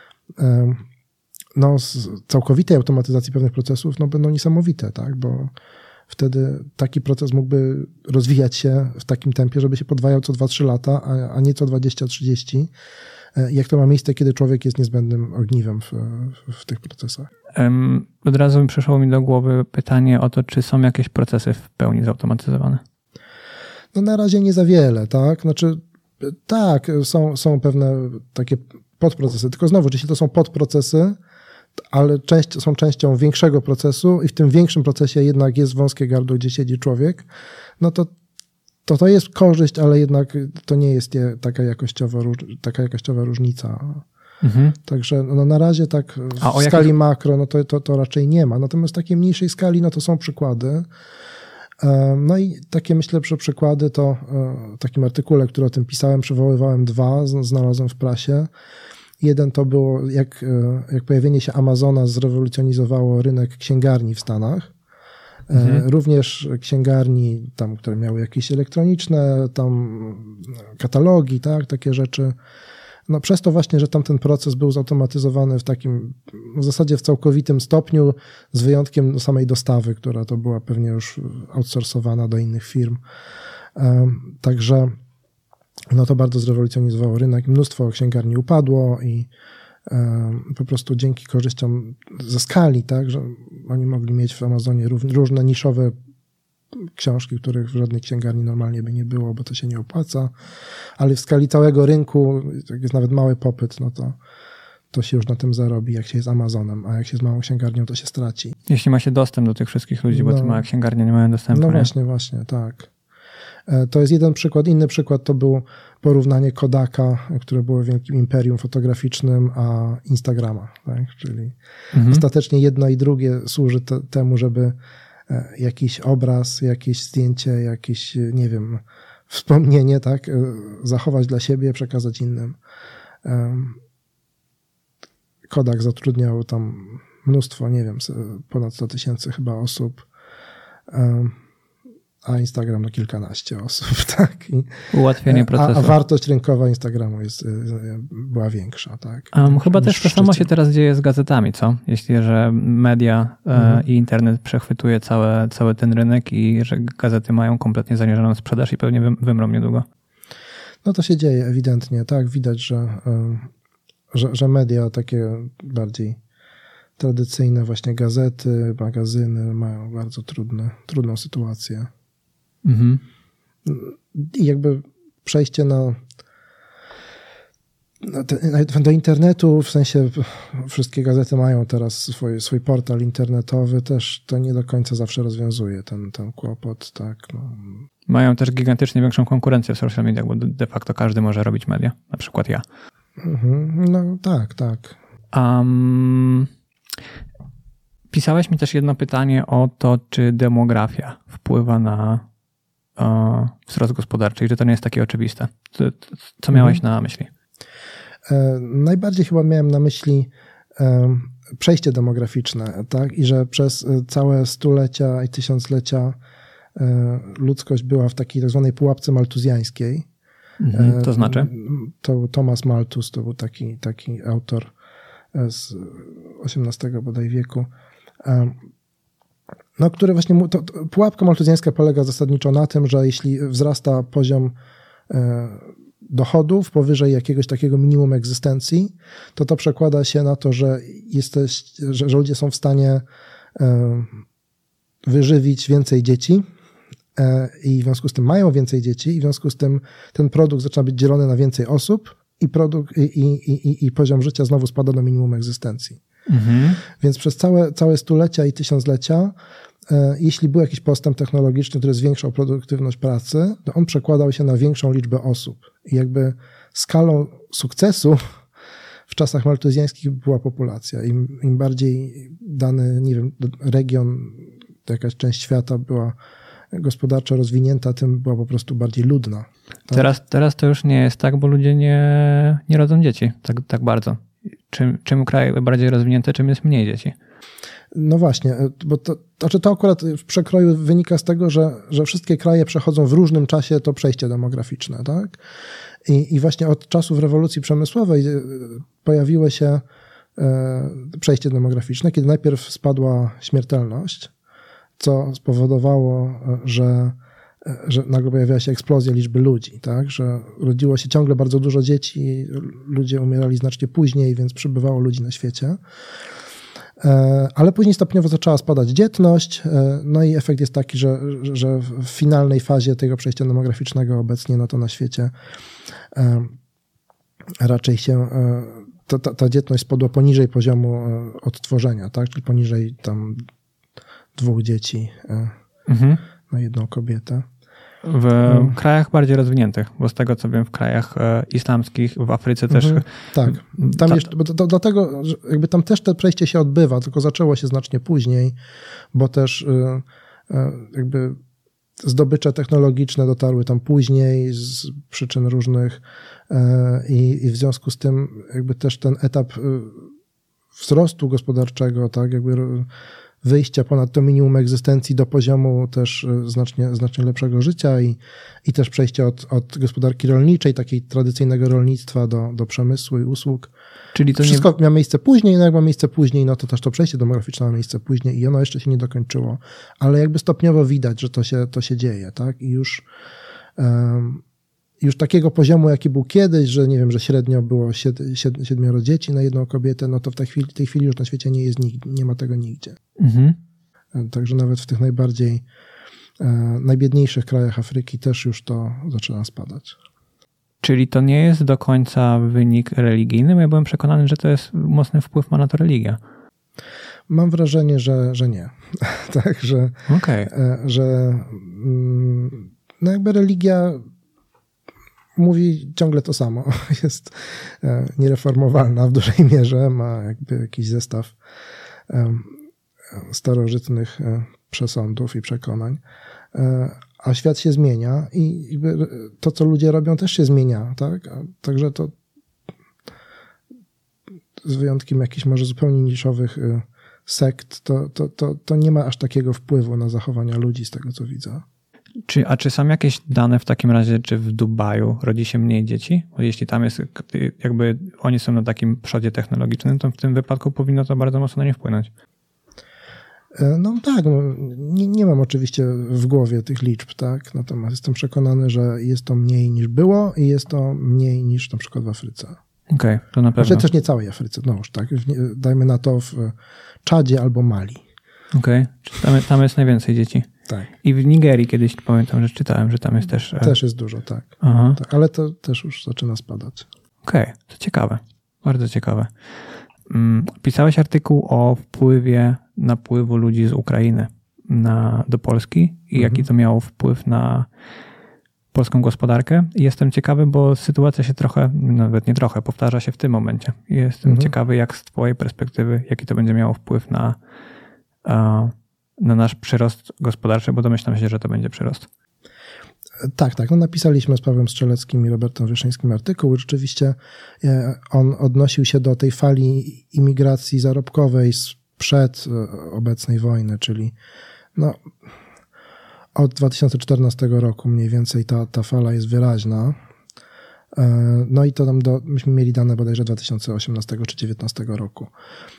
całkowitej automatyzacji pewnych procesów będą niesamowite, tak? Bo wtedy taki proces mógłby rozwijać się w takim tempie, żeby się podwajał co 2-3 lata, a nie co 20-30. Jak to ma miejsce, kiedy człowiek jest niezbędnym ogniwem w tych procesach. Od razu przyszło mi do głowy pytanie o to, czy są jakieś procesy w pełni zautomatyzowane? No na razie nie za wiele, tak? Znaczy tak, są pewne takie podprocesy, tylko znowu, jeśli to są podprocesy, ale są częścią większego procesu i w tym większym procesie jednak jest wąskie gardło, gdzie siedzi człowiek, no to jest korzyść, ale jednak to nie jest taka jakościowa różnica. Także na razie tak w skali makro to raczej nie ma. Natomiast w takiej mniejszej skali to są przykłady. No i takie myślę, że przykłady to w takim artykule, który o tym pisałem, przywoływałem 2, znalazłem w prasie. Jeden to było, jak pojawienie się Amazona zrewolucjonizowało rynek księgarni w Stanach. Również księgarni, tam, które miały jakieś elektroniczne tam katalogi, tak, takie rzeczy. No przez to właśnie, że tam ten proces był zautomatyzowany w takim, w zasadzie w całkowitym stopniu, z wyjątkiem samej dostawy, która to była pewnie już outsourcowana do innych firm. Także to bardzo zrewolucjonizowało rynek. Mnóstwo księgarni upadło i po prostu dzięki korzyściom ze skali, tak, że oni mogli mieć w Amazonie różne niszowe książki, których w żadnej księgarni normalnie by nie było, bo to się nie opłaca, ale w skali całego rynku, jak jest nawet mały popyt, no to się już na tym zarobi, jak się jest Amazonem, a jak się z małą księgarnią, to się straci. Jeśli ma się dostęp do tych wszystkich ludzi, bo te małe księgarnie nie mają dostępu. No nie? właśnie, tak. To jest jeden przykład. Inny przykład to był porównanie Kodaka, które było wielkim imperium fotograficznym, a Instagrama, tak? Czyli ostatecznie jedno i drugie służy temu, żeby jakiś obraz, jakieś zdjęcie, jakieś, nie wiem, wspomnienie, tak, zachować dla siebie, przekazać innym. Kodak zatrudniał tam mnóstwo, nie wiem, ponad 100 000 chyba osób, a Instagram no kilkanaście osób, tak? Ułatwienie procesu. A wartość rynkowa Instagramu była większa, tak? Chyba też to samo się teraz dzieje z gazetami, co? Jeśli, że media i internet przechwytuje cały ten rynek i że gazety mają kompletnie zaniżoną sprzedaż i pewnie wymrą niedługo. No to się dzieje ewidentnie, tak? Widać, że media takie bardziej tradycyjne, właśnie gazety, magazyny mają bardzo trudną sytuację. I jakby przejście do internetu, w sensie wszystkie gazety mają teraz swój portal internetowy, też to nie do końca zawsze rozwiązuje ten kłopot, tak. No. Mają też gigantycznie większą konkurencję w social mediach, bo de facto każdy może robić media, na przykład ja. No tak. Pisałeś mi też jedno pytanie o to, czy demografia wpływa na wzrost gospodarczy i że to nie jest takie oczywiste. Co miałeś na myśli? Najbardziej chyba miałem na myśli przejście demograficzne, tak? I że przez całe stulecia i tysiąclecia ludzkość była w takiej tak zwanej pułapce maltuzjańskiej. To znaczy? To Thomas Malthus to był taki autor z XVIII bodaj wieku, no, który właśnie, pułapka maltuzjańska polega zasadniczo na tym, że jeśli wzrasta poziom dochodów powyżej jakiegoś takiego minimum egzystencji, to przekłada się na to, że ludzie są w stanie wyżywić więcej dzieci i w związku z tym mają więcej dzieci i w związku z tym ten produkt zaczyna być dzielony na więcej osób i poziom życia znowu spada do minimum egzystencji. Więc przez całe stulecia i tysiąclecia, jeśli był jakiś postęp technologiczny, który zwiększał produktywność pracy, to on przekładał się na większą liczbę osób. I jakby skalą sukcesu w czasach maltuzjańskich była populacja. Im bardziej dany, nie wiem, region, jakaś część świata była gospodarczo rozwinięta, tym była po prostu bardziej ludna. Tak? Teraz to już nie jest tak, bo ludzie nie rodzą dzieci tak bardzo. Czym kraj bardziej rozwinięty, czym jest mniej dzieci? No właśnie, bo to akurat w przekroju wynika z tego, że wszystkie kraje przechodzą w różnym czasie to przejście demograficzne, tak? I właśnie od czasów rewolucji przemysłowej pojawiło się przejście demograficzne, kiedy najpierw spadła śmiertelność, co spowodowało, że nagle pojawiała się eksplozja liczby ludzi, tak? Że rodziło się ciągle bardzo dużo dzieci, ludzie umierali znacznie później, więc przybywało ludzi na świecie. Ale później stopniowo zaczęła spadać dzietność, no i efekt jest taki, że w finalnej fazie tego przejścia demograficznego obecnie, no to na świecie raczej się ta dzietność spadła poniżej poziomu odtworzenia, tak? Czyli poniżej tam 2 dzieci na jedną kobietę. W krajach bardziej rozwiniętych, bo z tego co wiem, w krajach islamskich, w Afryce też. Tak, tam dlatego jakby tam też to przejście się odbywa, tylko zaczęło się znacznie później, bo też jakby zdobycze technologiczne dotarły tam później z przyczyn różnych i w związku z tym jakby też ten etap wzrostu gospodarczego, tak, jakby wyjścia ponad to minimum egzystencji do poziomu też znacznie lepszego życia i też przejścia od gospodarki rolniczej, takiej tradycyjnego rolnictwa do przemysłu i usług. Czyli to wszystko miało miejsce później, no jak ma miejsce później, no to też to przejście demograficzne ma miejsce później i ono jeszcze się nie dokończyło. Ale jakby stopniowo widać, że to się dzieje, tak? I już już takiego poziomu, jaki był kiedyś, że nie wiem, że średnio było 7 dzieci na jedną kobietę, no to w tej chwili już na świecie nie ma tego nigdzie. Także nawet w tych najbiedniejszych krajach Afryki też już to zaczyna spadać. Czyli to nie jest do końca wynik religijny, bo ja byłem przekonany, że to jest mocny wpływ ma na to religia. Mam wrażenie, że nie. Tak, że no jakby religia mówi ciągle to samo. Jest niereformowalna w dużej mierze, ma jakby jakiś zestaw starożytnych przesądów i przekonań, a świat się zmienia i jakby to, co ludzie robią, też się zmienia, tak? Także to z wyjątkiem jakichś może zupełnie niszowych sekt, to nie ma aż takiego wpływu na zachowania ludzi, z tego co widzę. Czy są jakieś dane w takim razie, czy w Dubaju rodzi się mniej dzieci? Bo jeśli tam jest, jakby oni są na takim przodzie technologicznym, to w tym wypadku powinno to bardzo mocno na nie wpłynąć. No tak, nie mam oczywiście w głowie tych liczb, tak? Natomiast jestem przekonany, że jest to mniej niż było i jest to mniej niż na przykład w Afryce. Okej, to na pewno. Znaczy też nie całej Afryce, no już tak. Dajmy na to w Czadzie albo Mali. Okej, tam jest najwięcej dzieci. Tak. I w Nigerii kiedyś pamiętam, że czytałem, że tam jest też... Też jest dużo, tak. Aha. Tak, ale to też już zaczyna spadać. Okej, to ciekawe. Bardzo ciekawe. Pisałeś artykuł o wpływie napływu ludzi z Ukrainy do Polski i jaki to miało wpływ na polską gospodarkę. I jestem ciekawy, bo sytuacja się trochę, nawet nie trochę, powtarza się w tym momencie. I jestem ciekawy, jak z twojej perspektywy, jaki to będzie miało wpływ na nasz przyrost gospodarczy, bo domyślam się, że to będzie przyrost. Tak. No napisaliśmy z Pawłem Strzeleckim i Robertem Wyszyńskim artykuł. Rzeczywiście on odnosił się do tej fali imigracji zarobkowej sprzed obecnej wojny, czyli no, od 2014 roku mniej więcej ta fala jest wyraźna. No i to tam myśmy mieli dane bodajże 2018 czy 2019 roku.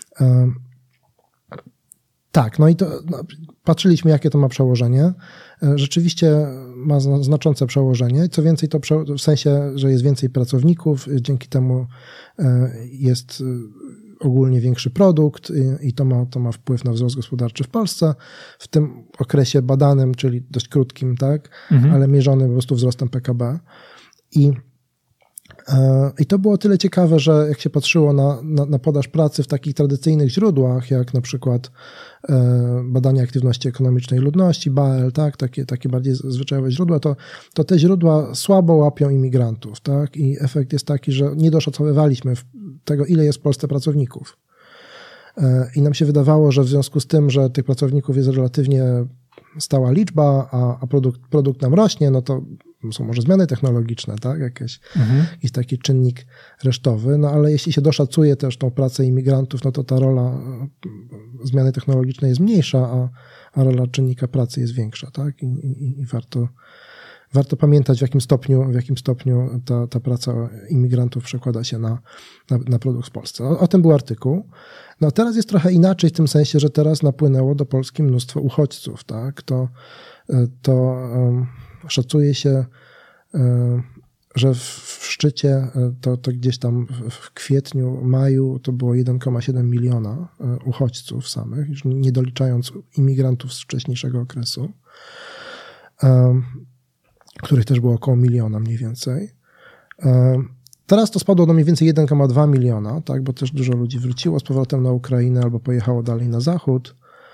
Tak, no i to patrzyliśmy, jakie to ma przełożenie. Rzeczywiście ma znaczące przełożenie. Co więcej, to w sensie, że jest więcej pracowników, dzięki temu jest ogólnie większy produkt i to ma wpływ na wzrost gospodarczy w Polsce. W tym okresie badanym, czyli dość krótkim, tak, ale mierzonym po prostu wzrostem PKB. I to było tyle ciekawe, że jak się patrzyło na podaż pracy w takich tradycyjnych źródłach, jak na przykład badania aktywności ekonomicznej ludności, BAEL, tak, takie bardziej zwyczajowe źródła, to te źródła słabo łapią imigrantów, tak, i efekt jest taki, że nie doszacowywaliśmy tego, ile jest w Polsce pracowników. I nam się wydawało, że w związku z tym, że tych pracowników jest relatywnie stała liczba, a produkt nam rośnie, no to są może zmiany technologiczne, tak? Jakiś taki czynnik resztowy, no ale jeśli się doszacuje też tą pracę imigrantów, no to ta rola zmiany technologicznej jest mniejsza, a rola czynnika pracy jest większa, tak? I warto pamiętać, w jakim stopniu ta praca imigrantów przekłada się na produkt w Polsce. O tym był artykuł. No teraz jest trochę inaczej w tym sensie, że teraz napłynęło do Polski mnóstwo uchodźców, tak? To szacuje się, że w szczycie to gdzieś tam w kwietniu, maju to było 1,7 miliona uchodźców samych, już nie doliczając imigrantów z wcześniejszego okresu, których też było około miliona mniej więcej. Teraz to spadło do mniej więcej 1,2 miliona, tak, bo też dużo ludzi wróciło z powrotem na Ukrainę albo pojechało dalej na zachód.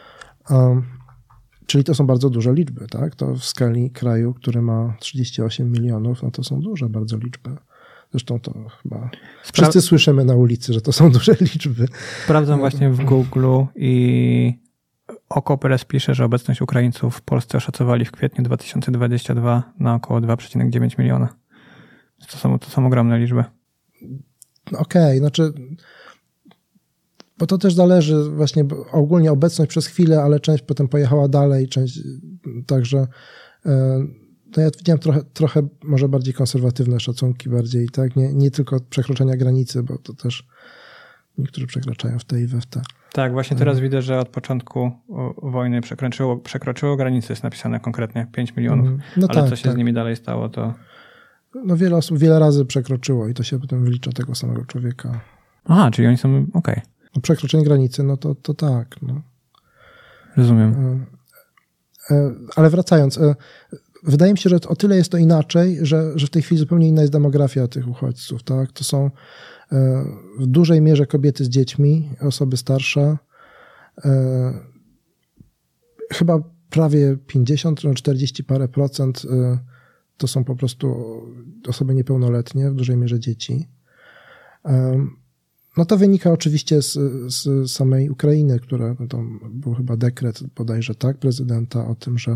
Czyli to są bardzo duże liczby, tak? To w skali kraju, który ma 38 milionów, no to są duże bardzo liczby. Zresztą to chyba wszyscy słyszymy na ulicy, że to są duże liczby. Sprawdzam właśnie w Google i Okopres pisze, że obecność Ukraińców w Polsce oszacowali w kwietniu 2022 na około 2,9 miliona. To są ogromne liczby. Okej, znaczy... Bo to też zależy właśnie ogólnie obecność przez chwilę, ale część potem pojechała dalej, także to ja widziałem trochę może bardziej konserwatywne szacunki bardziej, tak? Nie tylko przekroczenia granicy, bo to też niektórzy przekraczają w te i we w te. Tak, właśnie teraz widzę, że od początku wojny przekroczyło granicę, jest napisane konkretnie 5 milionów, ale co się z nimi dalej stało, to... No wiele osób wiele razy przekroczyło i to się potem wylicza tego samego człowieka. Aha, czyli oni są okej. No, przekroczenie granicy, no to tak. No. Rozumiem. Ale wracając, wydaje mi się, że o tyle jest to inaczej, że w tej chwili zupełnie inna jest demografia tych uchodźców. Tak? To są w dużej mierze kobiety z dziećmi, osoby starsze. Chyba prawie 50, 40 parę procent to są po prostu osoby niepełnoletnie, w dużej mierze dzieci. No to wynika oczywiście z samej Ukrainy, która, no to był chyba dekret bodajże, tak, prezydenta o tym,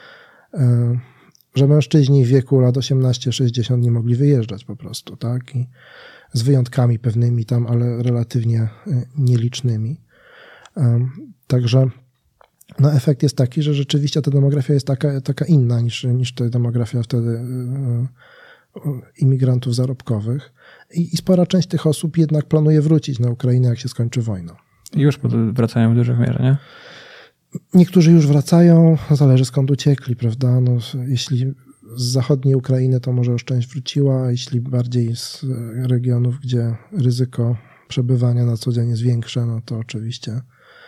że mężczyźni w wieku lat 18-60 nie mogli wyjeżdżać po prostu, tak, i z wyjątkami pewnymi tam, ale relatywnie nielicznymi. Także no efekt jest taki, że rzeczywiście ta demografia jest taka inna niż ta demografia wtedy imigrantów zarobkowych. I spora część tych osób jednak planuje wrócić na Ukrainę, jak się skończy wojna. I już wracają w dużej mierze, nie? Niektórzy już wracają, zależy skąd uciekli, prawda? No, jeśli z zachodniej Ukrainy, to może już część wróciła, a jeśli bardziej z regionów, gdzie ryzyko przebywania na co dzień jest większe, no to oczywiście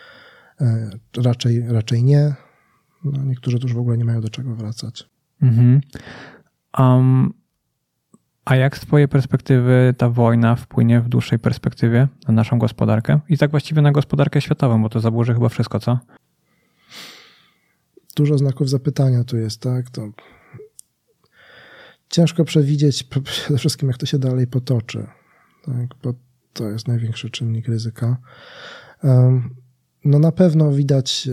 raczej nie. No, niektórzy to już w ogóle nie mają do czego wracać. Mhm. A jak z twojej perspektywy ta wojna wpłynie w dłuższej perspektywie na naszą gospodarkę? I tak właściwie na gospodarkę światową, bo to zaburzy chyba wszystko, co? Dużo znaków zapytania tu jest, tak? To ciężko przewidzieć przede wszystkim, jak to się dalej potoczy, tak? Bo to jest największy czynnik ryzyka. No na pewno widać,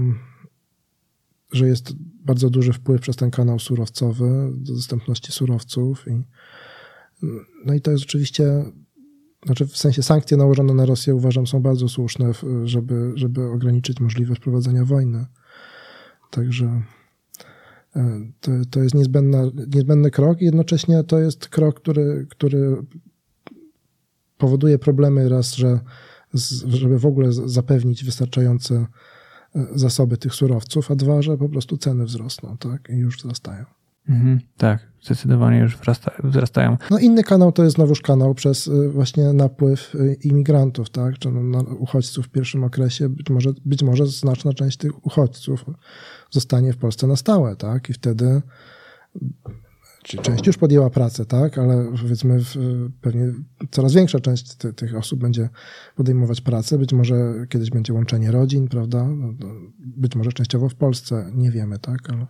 że jest bardzo duży wpływ przez ten kanał surowcowy do dostępności surowców. No i to jest oczywiście, znaczy w sensie sankcje nałożone na Rosję uważam są bardzo słuszne, żeby ograniczyć możliwość prowadzenia wojny. Także to jest niezbędny krok i jednocześnie to jest krok, który powoduje problemy raz, żeby w ogóle zapewnić wystarczające zasoby tych surowców, a dwa, że po prostu ceny wzrosną, tak? I już wzrastają. Tak, zdecydowanie już wzrastają. No inny kanał to jest znowuż kanał przez właśnie napływ imigrantów, tak? Czy uchodźców w pierwszym okresie. Być może znaczna część tych uchodźców zostanie w Polsce na stałe, tak? I wtedy czyli część już podjęła pracę, tak? Ale powiedzmy pewnie coraz większa część tych osób będzie podejmować pracę. Być może kiedyś będzie łączenie rodzin, prawda? Być może częściowo w Polsce, nie wiemy, tak? Ale...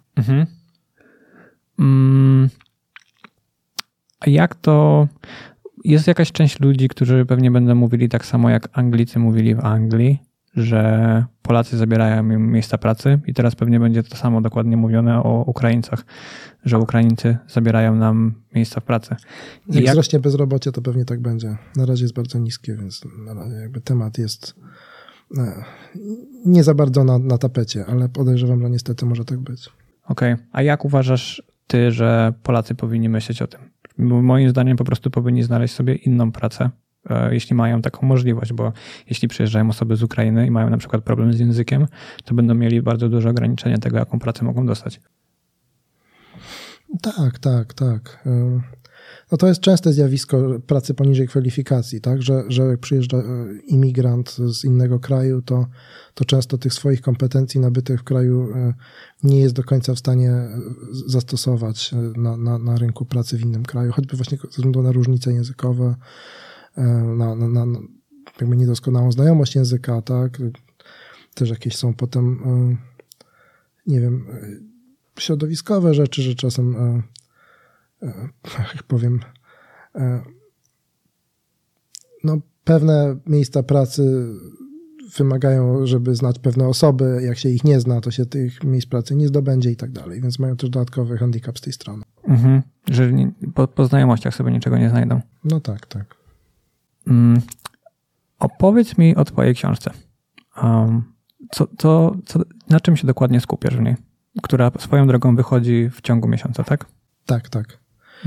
A jak to... Jest jakaś część ludzi, którzy pewnie będą mówili tak samo, jak Anglicy mówili w Anglii, że Polacy zabierają im miejsca pracy i teraz pewnie będzie to samo dokładnie mówione o Ukraińcach, że Ukraińcy zabierają nam miejsca w pracy. Jak wzrośnie bezrobocie, to pewnie tak będzie. Na razie jest bardzo niskie, więc na razie jakby temat jest nie za bardzo na tapecie, ale podejrzewam, że niestety może tak być. Okej. A jak uważasz ty, że Polacy powinni myśleć o tym? Bo moim zdaniem po prostu powinni znaleźć sobie inną pracę, jeśli mają taką możliwość, bo jeśli przyjeżdżają osoby z Ukrainy i mają na przykład problem z językiem, to będą mieli bardzo duże ograniczenia tego, jaką pracę mogą dostać. Tak. No to jest częste zjawisko pracy poniżej kwalifikacji, tak? Że jak przyjeżdża imigrant z innego kraju, to często tych swoich kompetencji nabytych w kraju nie jest do końca w stanie zastosować na rynku pracy w innym kraju, choćby właśnie ze względu na różnice językowe, na jakby niedoskonałą znajomość języka, tak? Też jakieś są potem, nie wiem, środowiskowe rzeczy, że czasem jak powiem, no pewne miejsca pracy wymagają, żeby znać pewne osoby. Jak się ich nie zna, to się tych miejsc pracy nie zdobędzie i tak dalej. Więc mają też dodatkowy handicap z tej strony. Że po znajomściach sobie niczego nie znajdą. No tak. Opowiedz mi o twojej książce. Na czym się dokładnie skupiasz w niej? Która swoją drogą wychodzi w ciągu miesiąca, tak? Tak.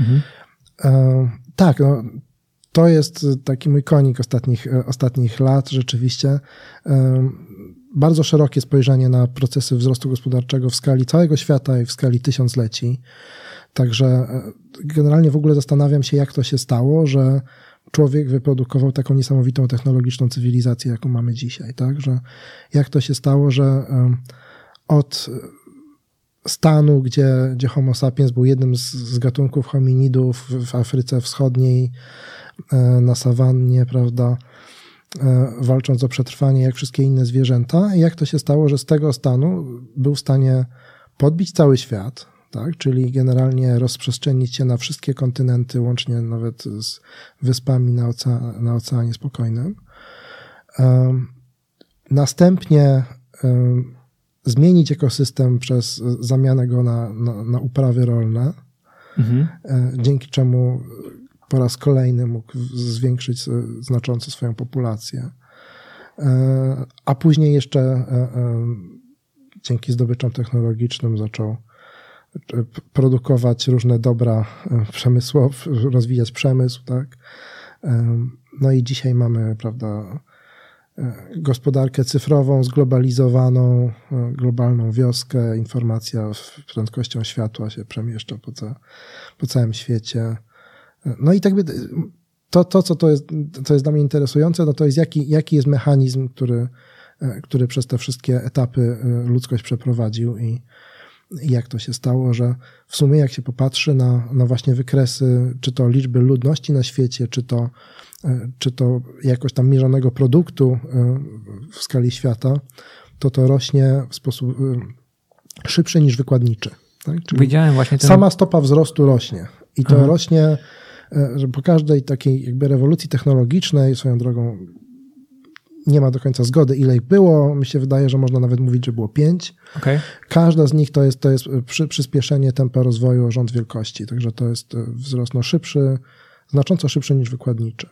Tak, no, to jest taki mój konik ostatnich lat. Rzeczywiście bardzo szerokie spojrzenie na procesy wzrostu gospodarczego w skali całego świata i w skali tysiącleci. Także generalnie w ogóle zastanawiam się, jak to się stało, że człowiek wyprodukował taką niesamowitą technologiczną cywilizację, jaką mamy dzisiaj, tak? Że jak to się stało, że od stanu, gdzie Homo sapiens był jednym z gatunków hominidów w Afryce Wschodniej, na sawannie, prawda, walcząc o przetrwanie jak wszystkie inne zwierzęta, jak to się stało, że z tego stanu był w stanie podbić cały świat, tak? Czyli generalnie rozprzestrzenić się na wszystkie kontynenty, łącznie nawet z wyspami na Oceanie Spokojnym. Następnie zmienić ekosystem przez zamianę go na uprawy rolne, dzięki czemu po raz kolejny mógł zwiększyć znacząco swoją populację. A później jeszcze dzięki zdobyczom technologicznym zaczął produkować różne dobra przemysłowe, rozwijać przemysł, tak? No i dzisiaj mamy, prawda, gospodarkę cyfrową, zglobalizowaną, globalną wioskę, informacja prędkością światła się przemieszcza po całym świecie. No i tak by to jest dla mnie interesujące, no to jest jaki jest mechanizm, który przez te wszystkie etapy ludzkość przeprowadził i jak to się stało, że w sumie jak się popatrzy na właśnie wykresy, czy to liczby ludności na świecie, czy to jakoś tam mierzonego produktu w skali świata, to rośnie w sposób szybszy niż wykładniczy. Tak? Czyli widziałem właśnie sama stopa wzrostu rośnie i to rośnie, że po każdej takiej jakby rewolucji technologicznej, swoją drogą nie ma do końca zgody, ile ich było. Mi się wydaje, że można nawet mówić, że było 5. Okay. Każda z nich to jest przyspieszenie tempa rozwoju o rząd wielkości. Także to jest wzrost szybszy, znacząco szybszy niż wykładniczy.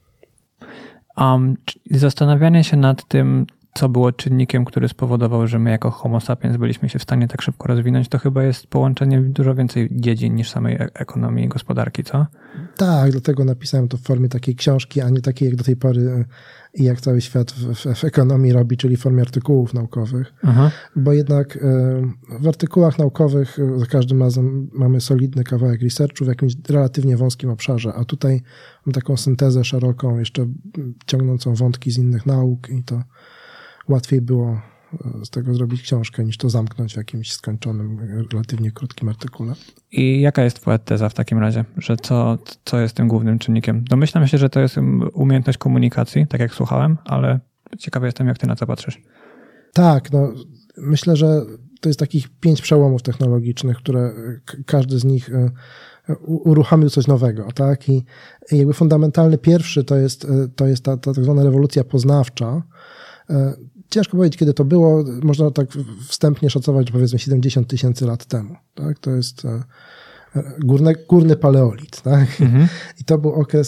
Zastanawianie się nad tym, co było czynnikiem, który spowodował, że my jako Homo sapiens byliśmy się w stanie tak szybko rozwinąć, to chyba jest połączenie dużo więcej dziedzin niż samej ekonomii i gospodarki, co? Tak, dlatego napisałem to w formie takiej książki, a nie takiej jak do tej pory i jak cały świat w ekonomii robi, czyli w formie artykułów naukowych. Aha. Bo jednak w artykułach naukowych za każdym razem mamy solidny kawałek researchu w jakimś relatywnie wąskim obszarze, a tutaj mam taką syntezę szeroką, jeszcze ciągnącą wątki z innych nauk i to łatwiej było z tego zrobić książkę, niż to zamknąć w jakimś skończonym, relatywnie krótkim artykule. I jaka jest twoja teza w takim razie? Że co jest tym głównym czynnikiem? Domyślam się, że to jest umiejętność komunikacji, tak jak słuchałem, ale ciekawy jestem, jak ty na to patrzysz. Tak, no myślę, że to jest takich 5 przełomów technologicznych, które każdy z nich uruchomił coś nowego, tak? I jakby fundamentalny pierwszy to jest ta tak zwana rewolucja poznawcza. Ciężko powiedzieć, kiedy to było. Można tak wstępnie szacować, że powiedzmy 70 000 lat temu. Tak? To jest górny paleolit. Tak? Mhm. I to był okres,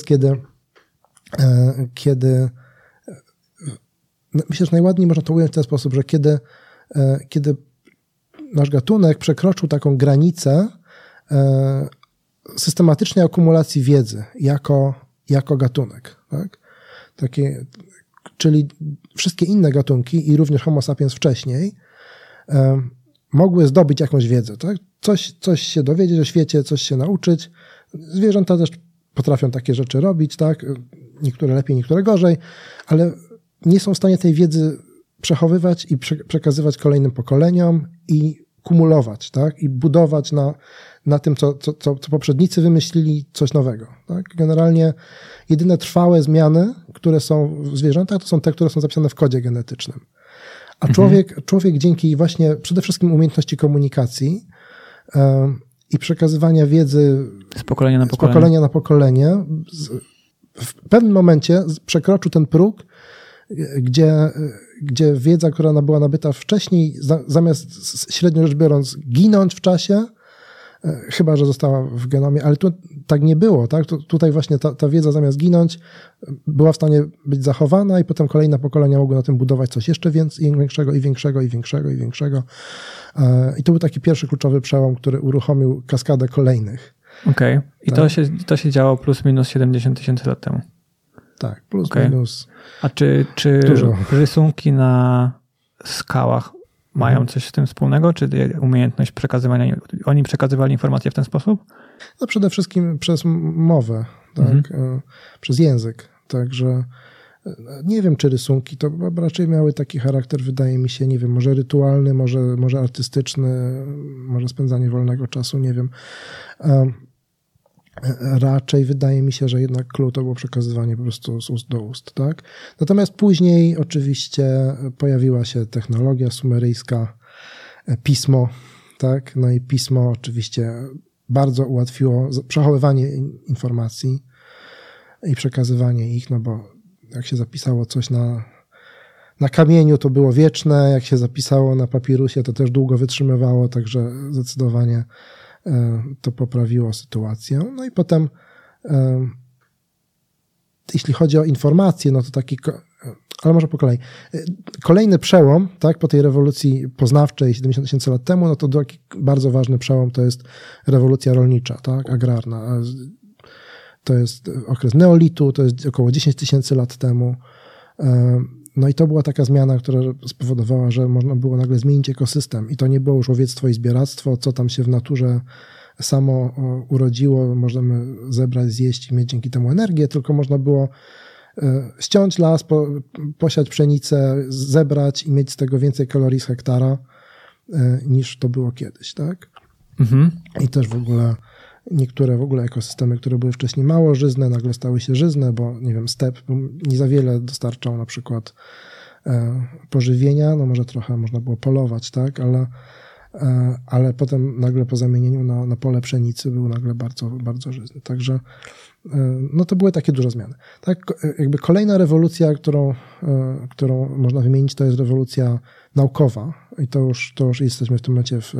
kiedy myślę, że najładniej można to ująć w ten sposób, że kiedy nasz gatunek przekroczył taką granicę systematycznej akumulacji wiedzy jako gatunek. Tak? Czyli wszystkie inne gatunki i również Homo sapiens wcześniej mogły zdobyć jakąś wiedzę. Tak? Coś się dowiedzieć o świecie, coś się nauczyć. Zwierzęta też potrafią takie rzeczy robić, tak? Niektóre lepiej, niektóre gorzej, ale nie są w stanie tej wiedzy przechowywać i przekazywać kolejnym pokoleniom i kumulować, tak? I budować na tym, co poprzednicy wymyślili, coś nowego. Tak? Generalnie jedyne trwałe zmiany, które są w zwierzętach, to są te, które są zapisane w kodzie genetycznym. A człowiek dzięki właśnie przede wszystkim umiejętności komunikacji i przekazywania wiedzy z pokolenia na pokolenie w pewnym momencie przekroczył ten próg, gdzie wiedza, która była nabyta wcześniej, zamiast średnio rzecz biorąc ginąć w czasie, chyba że została w genomie, ale tu tak nie było. Tak? Tutaj właśnie ta wiedza zamiast ginąć była w stanie być zachowana i potem kolejne pokolenia mogły na tym budować coś jeszcze większego i większego i większego i większego. I to był taki pierwszy kluczowy przełom, który uruchomił kaskadę kolejnych. Okej. I tak? to się działo plus minus 70 000 lat temu. Tak, plus minus. A czy rysunki na skałach mają coś z tym wspólnego? Czy umiejętność przekazywania, oni przekazywali informacje w ten sposób? No przede wszystkim przez mowę, tak? Przez język. Także nie wiem, czy rysunki to raczej miały taki charakter, wydaje mi się, nie wiem, może rytualny, może artystyczny, może spędzanie wolnego czasu, nie wiem. Raczej wydaje mi się, że jednak clue to było przekazywanie po prostu z ust do ust, tak? Natomiast później oczywiście pojawiła się technologia sumeryjska, pismo, tak? No i pismo oczywiście bardzo ułatwiło przechowywanie informacji i przekazywanie ich, no bo jak się zapisało coś na kamieniu, to było wieczne, jak się zapisało na papirusie, to też długo wytrzymywało, także zdecydowanie to poprawiło sytuację. No i potem, jeśli chodzi o informacje, no to taki, ale może po kolei. Kolejny przełom, tak, po tej rewolucji poznawczej 70 000 lat temu, no to taki bardzo ważny przełom to jest rewolucja rolnicza, tak, agrarna. To jest okres neolitu, to jest około 10 000 lat temu. No i to była taka zmiana, która spowodowała, że można było nagle zmienić ekosystem i to nie było już łowiectwo i zbieractwo, co tam się w naturze samo urodziło, możemy zebrać, zjeść i mieć dzięki temu energię, tylko można było ściąć las, posiać pszenicę, zebrać i mieć z tego więcej kalorii z hektara niż to było kiedyś, tak? Mhm. I też w ogóle niektóre w ogóle ekosystemy, które były wcześniej mało żyzne, nagle stały się żyzne, bo nie wiem, step nie za wiele dostarczał na przykład pożywienia, no może trochę można było polować, tak, ale potem nagle po zamienieniu na pole pszenicy był nagle bardzo, bardzo żyzny. Także no to były takie duże zmiany. Tak, jakby kolejna rewolucja, którą można wymienić, to jest rewolucja naukowa i to już jesteśmy w tym momencie w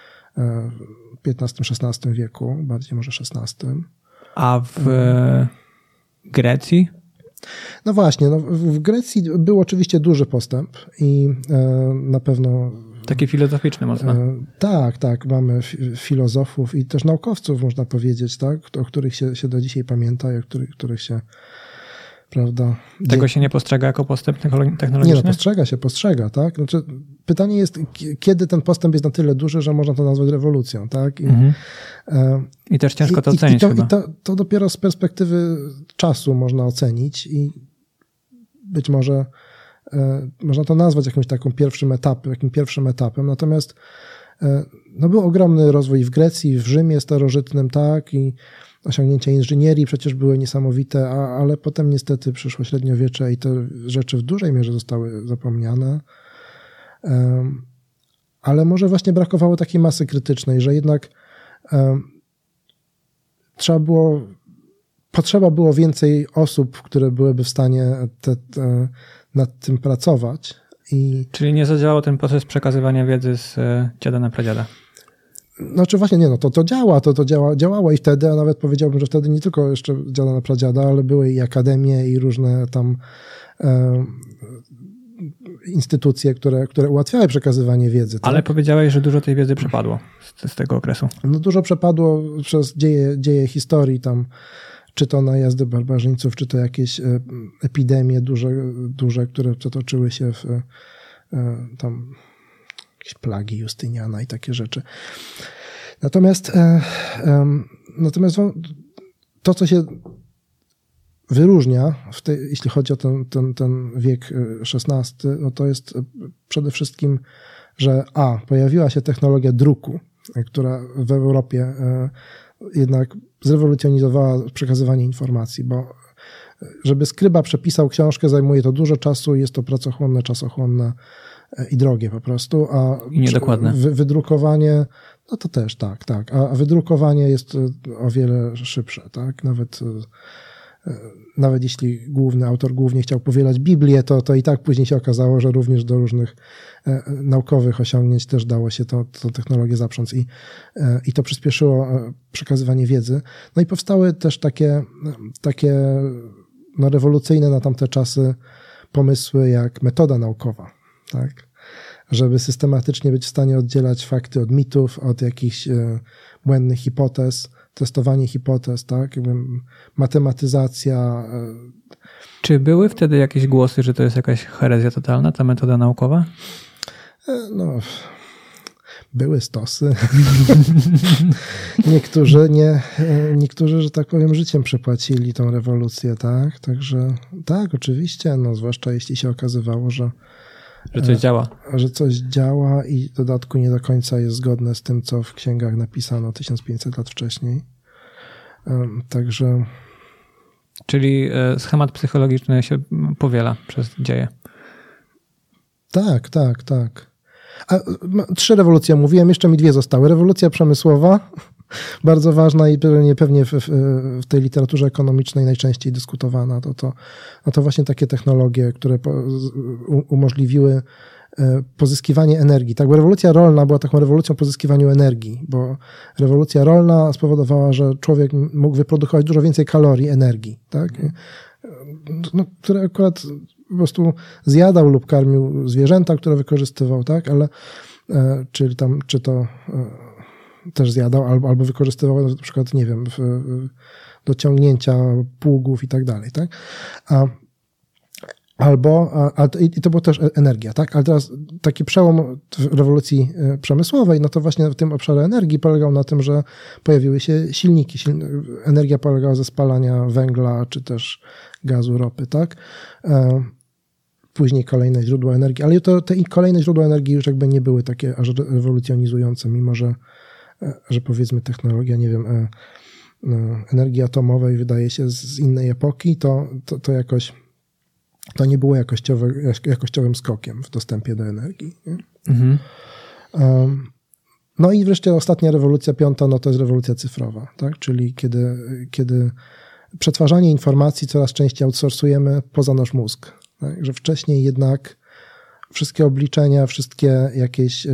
XV-XVI wieku, bardziej może XVI. A w Grecji? No właśnie, no w Grecji był oczywiście duży postęp i na pewno... Taki filozoficzny mocno. Tak, mamy filozofów i też naukowców, można powiedzieć, tak, o których się do dzisiaj pamięta i o których się, prawda... Tego się nie postrzega jako postęp technologiczny? Nie, no postrzega, tak. Znaczy, pytanie jest, kiedy ten postęp jest na tyle duży, że można to nazwać rewolucją, tak. I też ciężko to ocenić chyba. I to dopiero z perspektywy czasu można ocenić i być może można to nazwać jakimś pierwszym etapem, natomiast no, był ogromny rozwój w Grecji, w Rzymie starożytnym, tak, i osiągnięcia inżynierii przecież były niesamowite, ale potem niestety przyszło średniowiecze i te rzeczy w dużej mierze zostały zapomniane. Ale może właśnie brakowało takiej masy krytycznej, że jednak potrzeba było więcej osób, które byłyby w stanie nad tym pracować. Czyli nie zadziałał ten proces przekazywania wiedzy z dziada na pradziada? Znaczy właśnie nie, no to działa, to działało i wtedy, a nawet powiedziałbym, że wtedy nie tylko jeszcze dziada na pradziada, ale były i akademie i różne tam instytucje, które ułatwiały przekazywanie wiedzy. Ale tak? Powiedziałeś, że dużo tej wiedzy przepadło z tego okresu. No dużo przepadło przez dzieje historii tam, czy to najazdy barbarzyńców, czy to jakieś epidemie duże, które przetoczyły się w tam jakieś plagi Justyniana i takie rzeczy. Natomiast to, co się wyróżnia, jeśli chodzi o ten wiek XVI, no to jest przede wszystkim, że pojawiła się technologia druku, która w Europie jednak zrewolucjonizowała przekazywanie informacji, bo żeby skryba przepisał książkę, zajmuje to dużo czasu, jest to pracochłonne, czasochłonne i drogie po prostu. I niedokładne. Wydrukowanie, no to też tak. A wydrukowanie jest o wiele szybsze, tak? Nawet jeśli główny autor głównie chciał powielać Biblię, to i tak później się okazało, że również do różnych naukowych osiągnięć też dało się tą technologię zaprząc i to przyspieszyło przekazywanie wiedzy. No i powstały też takie no, rewolucyjne na tamte czasy pomysły jak metoda naukowa, tak? Żeby systematycznie być w stanie oddzielać fakty od mitów, od jakichś błędnych hipotez, testowanie hipotez, tak? Jakby matematyzacja. Czy były wtedy jakieś głosy, że to jest jakaś herezja totalna, ta metoda naukowa? No, były stosy. Niektórzy, że tak powiem, życiem przepłacili tą rewolucję, tak? Także tak, oczywiście, no zwłaszcza jeśli się okazywało, że coś działa. Że coś działa i w dodatku nie do końca jest zgodne z tym, co w księgach napisano 1500 lat wcześniej. Także... Czyli schemat psychologiczny się powiela przez dzieje. Tak. A 3 rewolucje mówiłem, jeszcze mi 2 zostały. Rewolucja przemysłowa, bardzo ważna i pewnie w tej literaturze ekonomicznej najczęściej dyskutowana. To właśnie takie technologie, które umożliwiły pozyskiwanie energii. Tak, bo rewolucja rolna była taką rewolucją w pozyskiwaniu energii, bo rewolucja rolna spowodowała, że człowiek mógł wyprodukować dużo więcej kalorii, energii, tak? No, które akurat po prostu zjadał lub karmił zwierzęta, które wykorzystywał, tak? Ale czy to też zjadał, albo wykorzystywał na przykład, nie wiem, do ciągnięcia pługów i tak dalej, tak? I to była też energia, tak? Ale teraz taki przełom w rewolucji przemysłowej, no to właśnie w tym obszarze energii polegał na tym, że pojawiły się silniki. Energia polegała ze spalania węgla, czy też gazu, ropy, tak? Później kolejne źródła energii, ale te kolejne źródła energii już jakby nie były takie aż rewolucjonizujące, mimo że powiedzmy technologia, nie wiem, energii atomowej wydaje się z innej epoki, to jakoś to nie było jakościowym skokiem w dostępie do energii. Mhm. No i wreszcie ostatnia rewolucja, 5, no to jest rewolucja cyfrowa, tak? Czyli kiedy przetwarzanie informacji coraz częściej outsourcujemy poza nasz mózg. Tak? Że wcześniej jednak wszystkie obliczenia, wszystkie jakieś,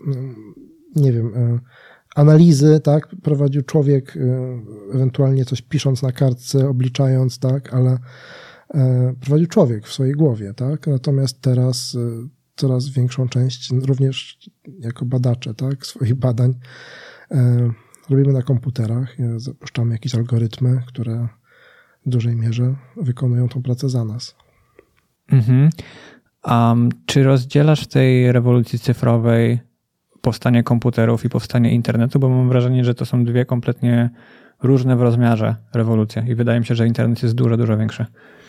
nie wiem, analizy, tak, prowadził człowiek, ewentualnie coś pisząc na kartce, obliczając, tak, ale prowadził człowiek w swojej głowie, tak? Natomiast teraz coraz większą część, również jako badacze, tak, swoich badań robimy na komputerach, zapuszczamy jakieś algorytmy, które w dużej mierze wykonują tą pracę za nas. Mhm. Czy rozdzielasz w tej rewolucji cyfrowej powstanie komputerów i powstanie internetu? Bo mam wrażenie, że to są 2 kompletnie różne w rozmiarze rewolucje i wydaje mi się, że internet jest dużo, dużo większy.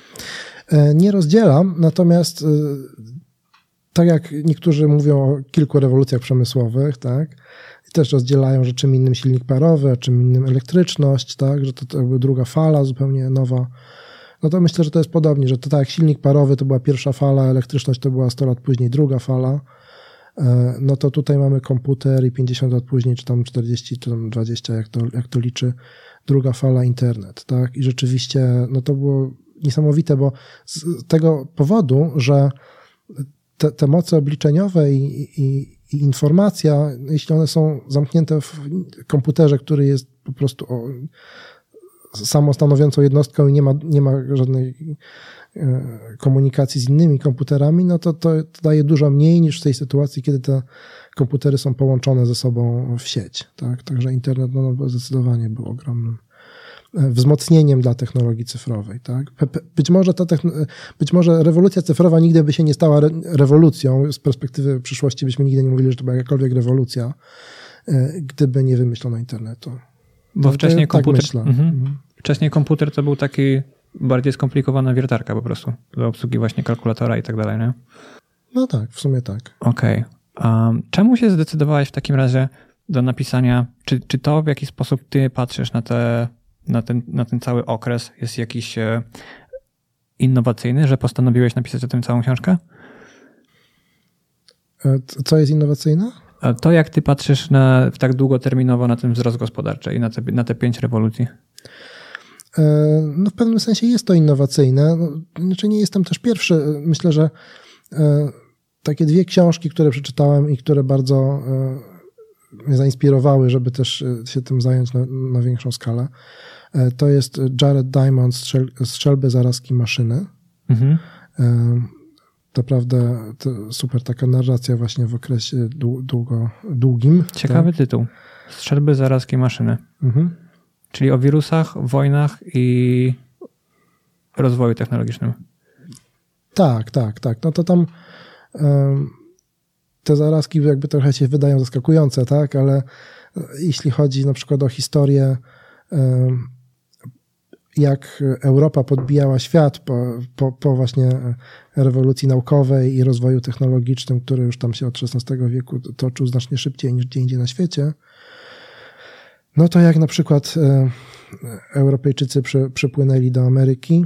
Nie rozdzielam, natomiast tak jak niektórzy mówią o kilku rewolucjach przemysłowych, tak, i też rozdzielają, że czym innym silnik parowy, a czym innym elektryczność, tak, że to jakby druga fala zupełnie nowa. No to myślę, że to jest podobnie, że to tak jak silnik parowy to była pierwsza fala, elektryczność to była 100 lat później druga fala, no to tutaj mamy komputer i 50 lat później, czy tam 40, czy tam 20, jak to liczy, druga fala internet, tak, i rzeczywiście, no to było niesamowite, bo z tego powodu, że te moce obliczeniowe i informacja, jeśli one są zamknięte w komputerze, który jest po prostu samostanowiącą jednostką i nie ma żadnej komunikacji z innymi komputerami, no to daje dużo mniej niż w tej sytuacji, kiedy te komputery są połączone ze sobą w sieć. Tak? Także internet zdecydowanie był ogromnym wzmocnieniem dla technologii cyfrowej. Tak? Być może rewolucja cyfrowa nigdy by się nie stała rewolucją. Z perspektywy przyszłości byśmy nigdy nie mówili, że to była jakakolwiek rewolucja, gdyby nie wymyślono internetu. Bo wcześniej komputer, wcześniej komputer to był taki bardziej skomplikowana wiertarka po prostu do obsługi właśnie kalkulatora i tak dalej, nie? No tak, w sumie tak. Okej. Czemu się zdecydowałeś w takim razie do napisania, czy to w jaki sposób ty patrzysz na ten cały okres jest jakiś innowacyjny, że postanowiłeś napisać o tym całą książkę? Co jest innowacyjne? To jak ty patrzysz tak długoterminowo na ten wzrost gospodarczy i na te 5 rewolucji? No w pewnym sensie jest to innowacyjne. Znaczy nie jestem też pierwszy. Myślę, że takie 2 książki, które przeczytałem i które bardzo mnie zainspirowały, żeby też się tym zająć na większą skalę, to jest Jared Diamond Strzelby, zarazki, maszyny. Mhm. Naprawdę to super taka narracja właśnie w okresie długim. Ciekawy tytuł. Strzelby, zarazki, maszyny. Mhm. Czyli o wirusach, wojnach i rozwoju technologicznym. Tak. No to tam te zarazki jakby trochę się wydają zaskakujące, tak? Ale jeśli chodzi na przykład o historię, jak Europa podbijała świat po właśnie rewolucji naukowej i rozwoju technologicznym, który już tam się od XVI wieku toczył znacznie szybciej niż gdzie indziej na świecie, no to jak na przykład Europejczycy przypłynęli do Ameryki,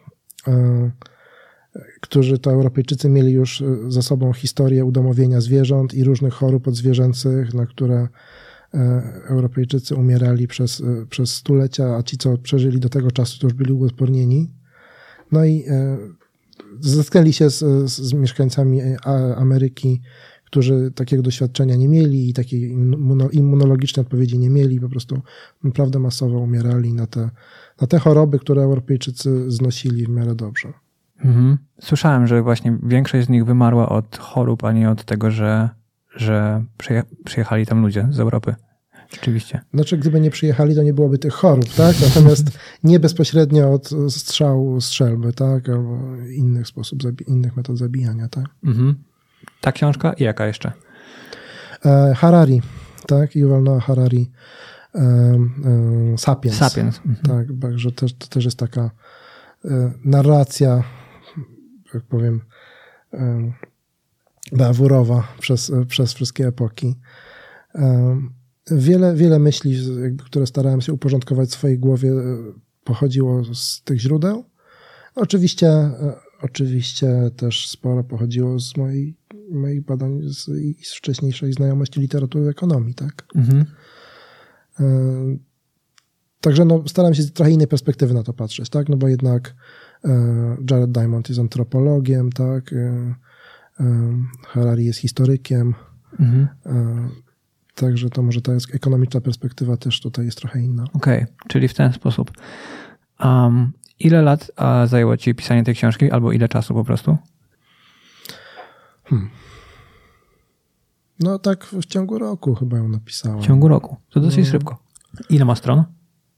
którzy to Europejczycy mieli już za sobą historię udomowienia zwierząt i różnych chorób odzwierzęcych, na które Europejczycy umierali przez stulecia, a ci, co przeżyli do tego czasu, to już byli uodpornieni. No i zetknęli się z mieszkańcami Ameryki, którzy takiego doświadczenia nie mieli i takiej immunologicznej odpowiedzi nie mieli, po prostu naprawdę masowo umierali na te choroby, które Europejczycy znosili w miarę dobrze. Mhm. Słyszałem, że właśnie większość z nich wymarła od chorób, a nie od tego, że przyjechali tam ludzie z Europy. Rzeczywiście. Znaczy, gdyby nie przyjechali, to nie byłoby tych chorób, tak? Natomiast nie bezpośrednio od strzału strzelby, tak? Albo innych metod zabijania, tak? Mhm. Ta książka i jaka jeszcze? Harari, tak? Yuval Noah Harari. Sapiens. Sapiens. Tak, także to też jest taka narracja, jak powiem, brawurowa przez wszystkie epoki. Wiele myśli, które starałem się uporządkować w swojej głowie, pochodziło z tych źródeł. Oczywiście też sporo pochodziło z moich badań i z wcześniejszej znajomości literatury ekonomii, tak? Mhm. Także staram się z trochę innej perspektywy na to patrzeć, tak? No bo jednak Jared Diamond jest antropologiem, tak? Harari jest historykiem. Mhm. Także to może ta ekonomiczna perspektywa też tutaj jest trochę inna. Okej, czyli w ten sposób. Ile lat zajęło ci pisanie tej książki, albo ile czasu po prostu? No tak w ciągu roku chyba ją napisałem. W ciągu roku? To dosyć szybko. Ile ma stron?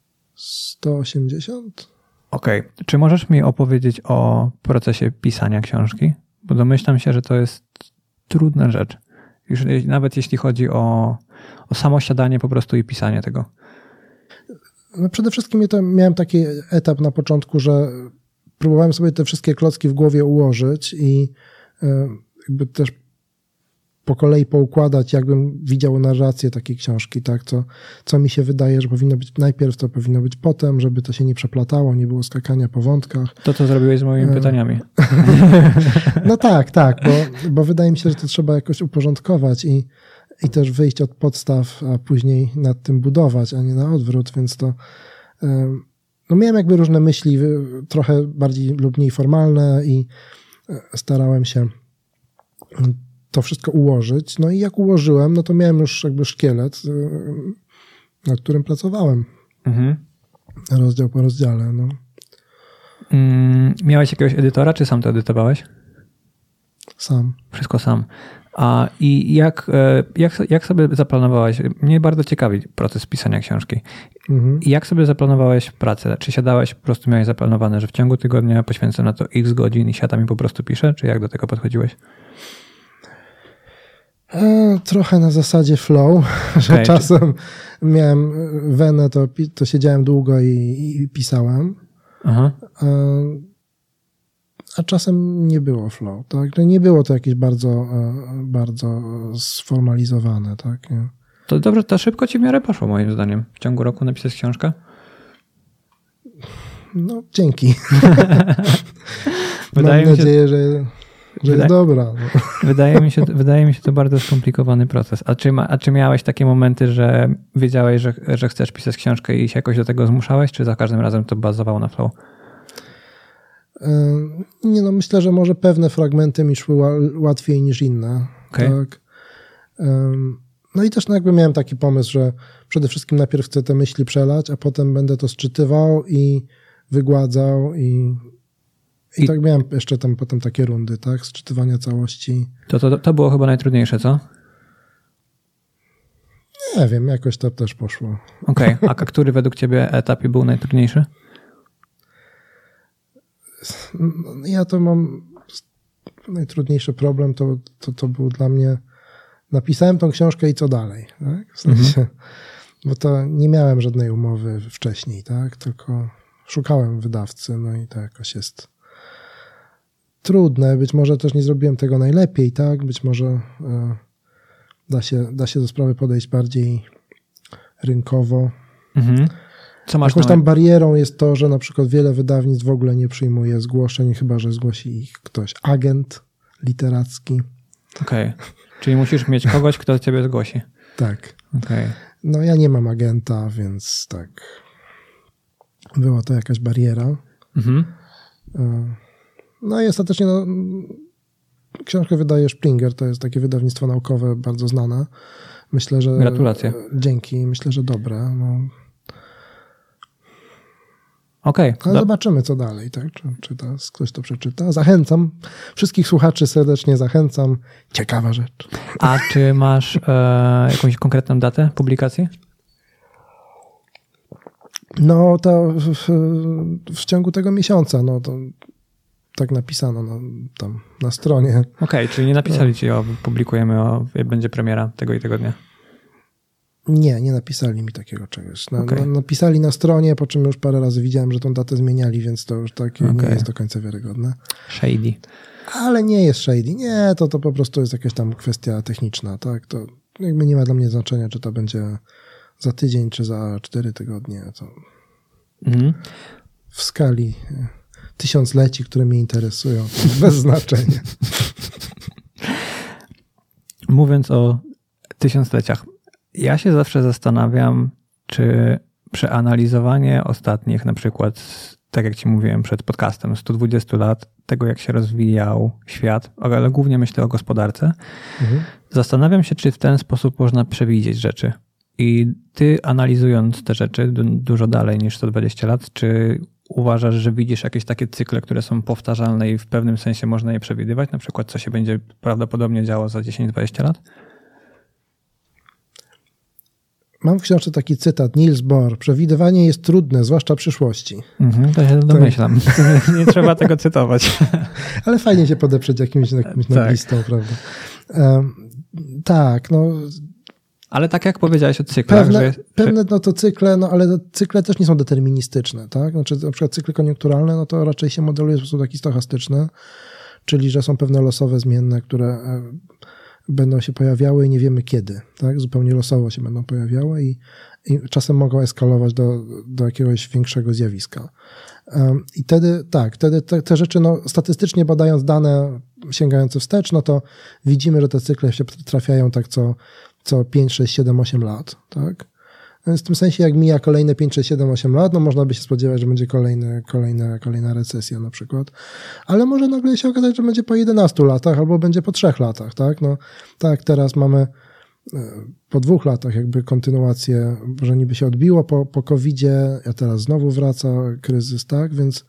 180. Okej. Czy możesz mi opowiedzieć o procesie pisania książki? Bo domyślam się, że to jest trudna rzecz. Już nawet jeśli chodzi o samo siadanie po prostu i pisanie tego. No przede wszystkim miałem taki etap na początku, że próbowałem sobie te wszystkie klocki w głowie ułożyć i jakby też po kolei poukładać, jakbym widział narrację takiej książki, tak? Co mi się wydaje, że powinno być najpierw, to powinno być potem, żeby to się nie przeplatało, nie było skakania po wątkach. To, co zrobiłeś z moimi pytaniami. No tak, bo wydaje mi się, że to trzeba jakoś uporządkować i też wyjść od podstaw, a później nad tym budować, a nie na odwrót, więc to miałem jakby różne myśli, trochę bardziej lub mniej formalne i starałem się to wszystko ułożyć. No i jak ułożyłem, no to miałem już jakby szkielet, nad którym pracowałem. Mhm. Rozdział po rozdziale. No. Miałeś jakiegoś edytora, czy sam to edytowałeś? Sam. Wszystko sam. I jak sobie zaplanowałeś? Mnie bardzo ciekawi proces pisania książki. Mhm. Jak sobie zaplanowałeś pracę? Czy siadałeś, po prostu miałeś zaplanowane, że w ciągu tygodnia poświęcę na to x godzin i siadam i po prostu piszę? Czy jak do tego podchodziłeś? Trochę na zasadzie flow, że czasem miałem wenę, to siedziałem długo i pisałem. Aha. A czasem nie było flow, tak? Nie było to jakieś bardzo, bardzo sformalizowane, tak? Nie? To dobrze, to szybko ci w miarę poszło, moim zdaniem. W ciągu roku napisać książkę? No, dzięki. Mam nadzieję, że jest dobra. No. Wydaje mi się to bardzo skomplikowany proces. A czy miałeś takie momenty, że wiedziałeś, że chcesz pisać książkę i się jakoś do tego zmuszałeś, czy za każdym razem to bazowało na flow? Nie, no myślę, że może pewne fragmenty mi szły łatwiej niż inne. Okay. Tak. No i też jakby miałem taki pomysł, że przede wszystkim najpierw chcę te myśli przelać, a potem będę to sczytywał i wygładzał i tak miałem jeszcze tam potem takie rundy, tak, sczytywania całości. To było chyba najtrudniejsze, co? Nie wiem, jakoś to też poszło. Okej, a który według ciebie etap był najtrudniejszy? Ja to mam najtrudniejszy problem, to był dla mnie napisałem tą książkę i co dalej, tak? W sensie, bo to nie miałem żadnej umowy wcześniej, tak? Tylko szukałem wydawcy, no i to jakoś jest trudne. Być może też nie zrobiłem tego najlepiej, tak? Być może da się do sprawy podejść bardziej rynkowo. Co masz Jakąś tam barierą jest to, że na przykład wiele wydawnictw w ogóle nie przyjmuje zgłoszeń, chyba że zgłosi ich ktoś, agent literacki. Okej. Czyli musisz mieć kogoś, kto ciebie zgłosi. Tak. Okay. No ja nie mam agenta, więc tak. Była to jakaś bariera. No i ostatecznie książkę wydaje Springer, to jest takie wydawnictwo naukowe bardzo znane. Myślę, że... Gratulacje. Dzięki, myślę, że dobre. No. Okay. Ale zobaczymy, co dalej, tak? Czy ktoś to przeczyta. Zachęcam. Wszystkich słuchaczy serdecznie zachęcam. Ciekawa rzecz. A czy masz jakąś konkretną datę publikacji? No to w ciągu tego miesiąca, no to tak napisano tam na stronie. Okej, czyli nie napisali ci publikujemy, będzie premiera tego i tego dnia. Nie napisali mi takiego czegoś. Napisali na stronie, po czym już parę razy widziałem, że tą datę zmieniali, więc to już nie jest do końca wiarygodne. Shady. Ale nie jest shady. Nie, to po prostu jest jakaś tam kwestia techniczna. Tak? To jakby nie ma dla mnie znaczenia, czy to będzie za tydzień, czy za 4 tygodnie. To w skali 1000-leci, które mnie interesują, to bez znaczenia. Mówiąc o 1000-leciach, ja się zawsze zastanawiam, czy przeanalizowanie ostatnich, na przykład, tak jak ci mówiłem przed podcastem, 120 lat, tego jak się rozwijał świat, ale głównie myślę o gospodarce, zastanawiam się, czy w ten sposób można przewidzieć rzeczy. I ty analizując te rzeczy dużo dalej niż 120 lat, czy uważasz, że widzisz jakieś takie cykle, które są powtarzalne i w pewnym sensie można je przewidywać? Na przykład, co się będzie prawdopodobnie działo za 10-20 lat? Mam w książce taki cytat, Niels Bohr. Przewidywanie jest trudne, zwłaszcza przyszłości. To się domyślam. Nie trzeba tego cytować. Ale fajnie się podeprzeć jakimś noblistą, prawda? Tak, no... Ale tak jak powiedziałeś o cyklach, pewne no to cykle, no ale cykle też nie są deterministyczne, tak? Znaczy na przykład cykle koniunkturalne, no to raczej się modeluje w sposób taki stochastyczny, czyli że są pewne losowe zmienne, które będą się pojawiały i nie wiemy kiedy, tak? Zupełnie losowo się będą pojawiały i czasem mogą eskalować do jakiegoś większego zjawiska. I wtedy te rzeczy, no statystycznie badając dane sięgające wstecz, no to widzimy, że te cykle się trafiają tak co 5, 6, 7, 8 lat, tak? Więc w tym sensie, jak mija kolejne 5, 6, 7, 8 lat, no można by się spodziewać, że będzie kolejna recesja na przykład. Ale może nagle się okazać, że będzie po 11 latach albo będzie po 3 latach, tak? No, tak, teraz mamy po 2 latach jakby kontynuację, że niby się odbiło po COVID-zie, a teraz znowu wraca kryzys, tak? Więc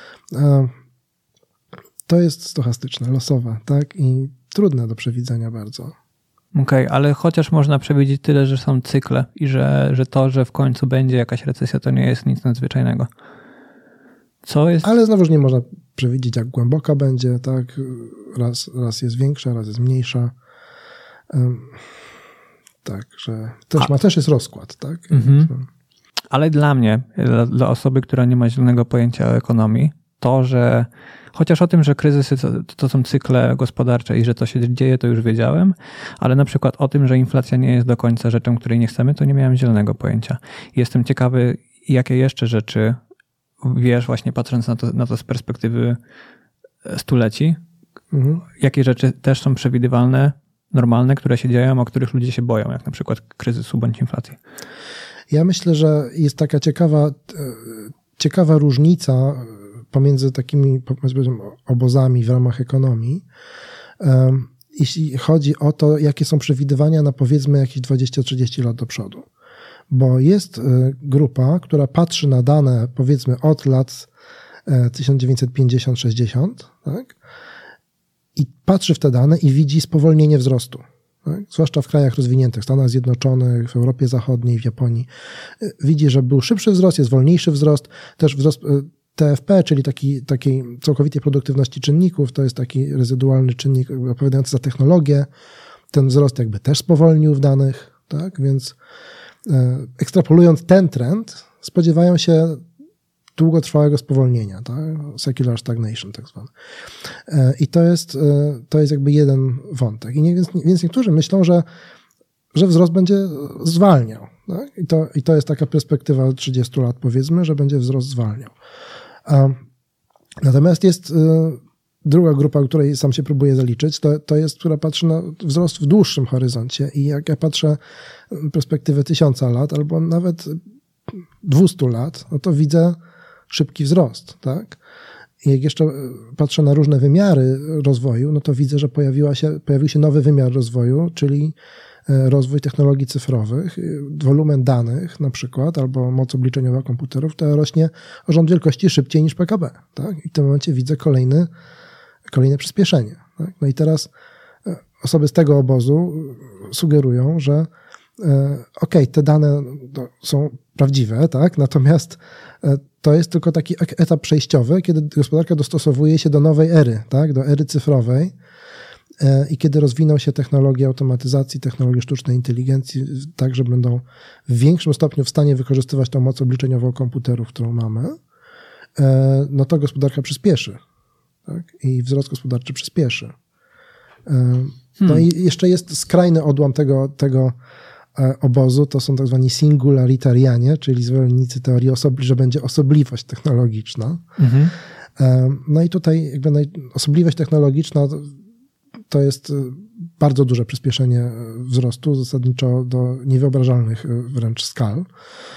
to jest stochastyczne, losowe, tak? I trudne do przewidzenia bardzo. Okej, ale chociaż można przewidzieć tyle, że są cykle i że to, że w końcu będzie jakaś recesja, to nie jest nic nadzwyczajnego. Co jest... Ale znowuż nie można przewidzieć, jak głęboka będzie, tak? Raz jest większa, raz jest mniejsza. Tak, że też jest rozkład, tak? Ale dla mnie, dla osoby, która nie ma zielonego pojęcia o ekonomii, to, że chociaż o tym, że kryzysy to są cykle gospodarcze i że to się dzieje, to już wiedziałem, ale na przykład o tym, że inflacja nie jest do końca rzeczą, której nie chcemy, to nie miałem zielonego pojęcia. Jestem ciekawy, jakie jeszcze rzeczy wiesz, właśnie patrząc na to z perspektywy stuleci, jakie rzeczy też są przewidywalne, normalne, które się dzieją, o których ludzie się boją, jak na przykład kryzysu bądź inflacji. Ja myślę, że jest taka ciekawa różnica pomiędzy takimi obozami w ramach ekonomii, jeśli chodzi o to, jakie są przewidywania na powiedzmy jakieś 20-30 lat do przodu. Bo jest grupa, która patrzy na dane powiedzmy od lat 1950-60, tak? I patrzy w te dane i widzi spowolnienie wzrostu. Tak? Zwłaszcza w krajach rozwiniętych, w Stanach Zjednoczonych, w Europie Zachodniej, w Japonii. Widzi, że był szybszy wzrost, jest wolniejszy wzrost, też wzrost TFP, czyli takiej całkowitej produktywności czynników, to jest taki rezydualny czynnik odpowiadający za technologię, ten wzrost jakby też spowolnił w danych, tak? Więc ekstrapolując ten trend, spodziewają się długotrwałego spowolnienia, tak? Secular stagnation tak zwane. I to jest jakby jeden wątek. Więc niektórzy myślą, że wzrost będzie zwalniał. Tak? I to jest taka perspektywa 30 lat, powiedzmy, że będzie wzrost zwalniał. Natomiast jest druga grupa, której sam się próbuję zaliczyć, to jest, która patrzy na wzrost w dłuższym horyzoncie. I jak ja patrzę perspektywę 1000 lat albo nawet 200 lat, no to widzę szybki wzrost. Tak? I jak jeszcze patrzę na różne wymiary rozwoju, no to widzę, że pojawił się nowy wymiar rozwoju, czyli rozwój technologii cyfrowych, wolumen danych na przykład, albo moc obliczeniowa komputerów, to rośnie o rząd wielkości szybciej niż PKB. Tak? I w tym momencie widzę kolejne przyspieszenie. Tak? No i teraz osoby z tego obozu sugerują, że te dane są prawdziwe, tak? Natomiast to jest tylko taki etap przejściowy, kiedy gospodarka dostosowuje się do nowej ery, tak? Do ery cyfrowej. I kiedy rozwiną się technologie automatyzacji, technologie sztucznej inteligencji, tak, że będą w większym stopniu w stanie wykorzystywać tą moc obliczeniową komputerów, którą mamy, no to gospodarka przyspieszy. Tak? I wzrost gospodarczy przyspieszy. No i jeszcze jest skrajny odłam tego obozu, to są tak zwani singularitarianie, czyli zwolennicy teorii że będzie osobliwość technologiczna. Mhm. No i tutaj jakby osobliwość technologiczna to jest bardzo duże przyspieszenie wzrostu, zasadniczo do niewyobrażalnych wręcz skal.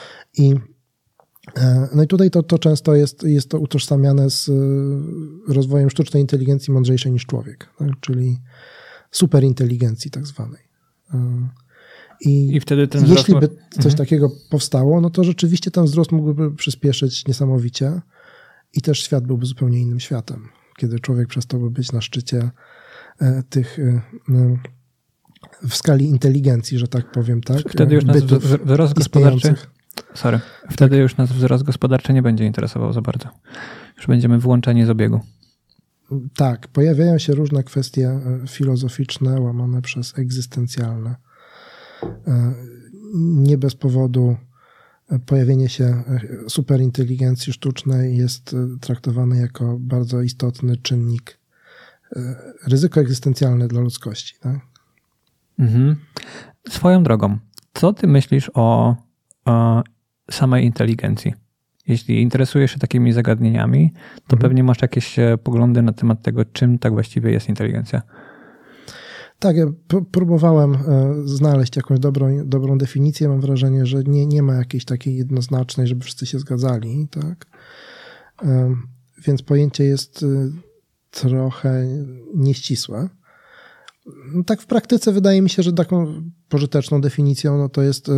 No i tutaj to często jest to utożsamiane z rozwojem sztucznej inteligencji mądrzejszej niż człowiek, tak? Czyli superinteligencji tak zwanej. I wtedy ten wzrost... Jeśli by coś takiego powstało, no to rzeczywiście ten wzrost mógłby przyspieszyć niesamowicie i też świat byłby zupełnie innym światem, kiedy człowiek przestałby być na szczycie tych w skali inteligencji, że tak powiem, tak? Wtedy już nas wzrost gospodarczy Wtedy już nas wzrost gospodarczy nie będzie interesował za bardzo. Już będziemy wyłączeni z obiegu. Tak, pojawiają się różne kwestie filozoficzne, łamane przez egzystencjalne. Nie bez powodu pojawienie się superinteligencji sztucznej jest traktowane jako bardzo istotny czynnik, ryzyko egzystencjalne dla ludzkości. Tak? Mhm. Swoją drogą, co ty myślisz o samej inteligencji? Jeśli interesujesz się takimi zagadnieniami, to pewnie masz jakieś poglądy na temat tego, czym tak właściwie jest inteligencja. Tak, ja próbowałem znaleźć jakąś dobrą definicję. Mam wrażenie, że nie ma jakiejś takiej jednoznacznej, żeby wszyscy się zgadzali. Tak? Więc pojęcie jest trochę nieścisłe. Tak w praktyce wydaje mi się, że taką pożyteczną definicją no to jest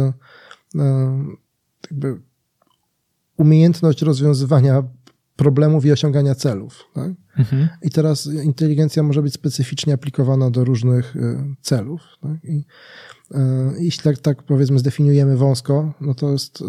jakby umiejętność rozwiązywania problemów i osiągania celów. Tak? Mhm. I teraz inteligencja może być specyficznie aplikowana do różnych celów. Tak? I jeśli tak powiedzmy zdefiniujemy wąsko, no to jest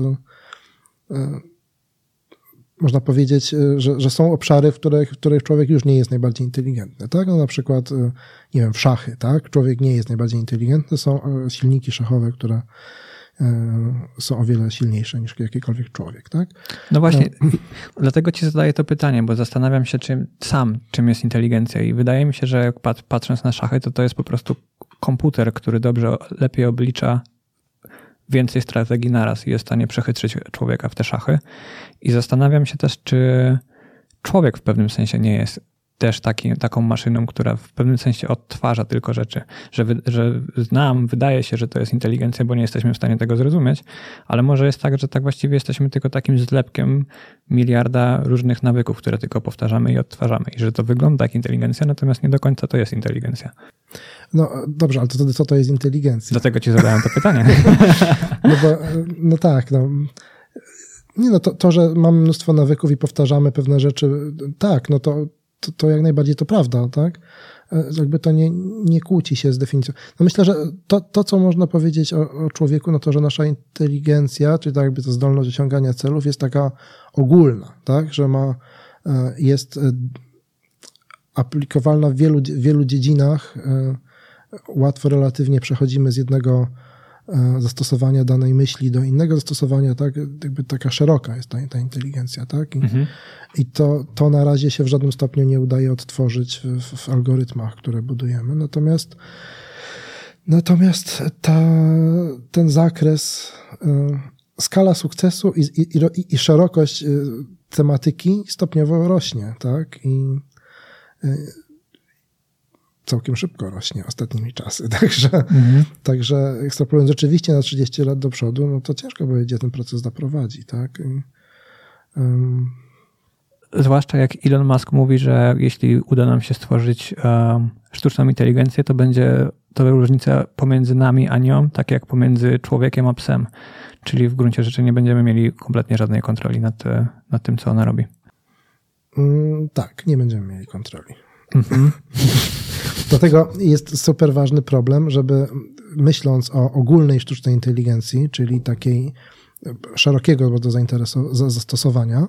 można powiedzieć, że są obszary, w których człowiek już nie jest najbardziej inteligentny. Tak? No na przykład, nie wiem, w szachy. Tak? Człowiek nie jest najbardziej inteligentny. Są silniki szachowe, które są o wiele silniejsze niż jakikolwiek człowiek. Tak? No właśnie, dlatego ci zadaję to pytanie, bo zastanawiam się czym jest inteligencja i wydaje mi się, że jak patrząc na szachy, to jest po prostu komputer, który lepiej oblicza więcej strategii naraz i jest w stanie przechytrzyć człowieka w te szachy. I zastanawiam się też, czy człowiek w pewnym sensie nie jest też taką maszyną, która w pewnym sensie odtwarza tylko rzeczy. Że wydaje się, że to jest inteligencja, bo nie jesteśmy w stanie tego zrozumieć, ale może jest tak, że tak właściwie jesteśmy tylko takim zlepkiem miliarda różnych nawyków, które tylko powtarzamy i odtwarzamy. I że to wygląda jak inteligencja, natomiast nie do końca to jest inteligencja. No dobrze, ale to wtedy co to jest inteligencja? Dlatego ci zadałem to pytanie. No tak. Nie no, to, że mamy mnóstwo nawyków i powtarzamy pewne rzeczy, tak, no to jak najbardziej to prawda, tak? Jakby to nie kłóci się z definicją. No myślę, że to co można powiedzieć o człowieku, no to, że nasza inteligencja, czyli tak jakby ta zdolność osiągania celów jest taka ogólna, tak? Że jest aplikowalna w wielu dziedzinach łatwo relatywnie przechodzimy z jednego zastosowania danej myśli do innego zastosowania, tak? Jakby taka szeroka jest ta inteligencja, tak? I to na razie się w żadnym stopniu nie udaje odtworzyć w algorytmach, które budujemy. Natomiast ten zakres, skala sukcesu i szerokość tematyki stopniowo rośnie, tak? I całkiem szybko rośnie ostatnimi czasy. Także ekstrapolując rzeczywiście na 30 lat do przodu, no to ciężko powiedzieć, gdzie ten proces doprowadzi, tak? Zwłaszcza jak Elon Musk mówi, że jeśli uda nam się stworzyć sztuczną inteligencję, to będzie to różnica pomiędzy nami a nią, tak jak pomiędzy człowiekiem a psem. Czyli w gruncie rzeczy nie będziemy mieli kompletnie żadnej kontroli nad tym, co ona robi. Tak, nie będziemy mieli kontroli. Dlatego jest super ważny problem, żeby myśląc o ogólnej sztucznej inteligencji, czyli takiej szerokiego bardzo zastosowania,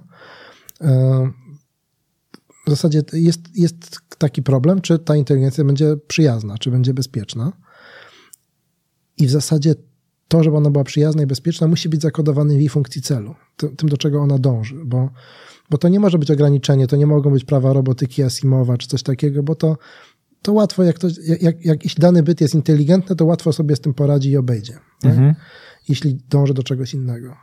w zasadzie jest taki problem, czy ta inteligencja będzie przyjazna, czy będzie bezpieczna. I w zasadzie to, żeby ona była przyjazna i bezpieczna, musi być zakodowane w jej funkcji celu, tym do czego ona dąży, bo to nie może być ograniczenie, to nie mogą być prawa robotyki Asimowa czy coś takiego, bo to łatwo, jeśli dany byt jest inteligentny, to łatwo sobie z tym poradzi i obejdzie, jeśli dąży do czegoś innego.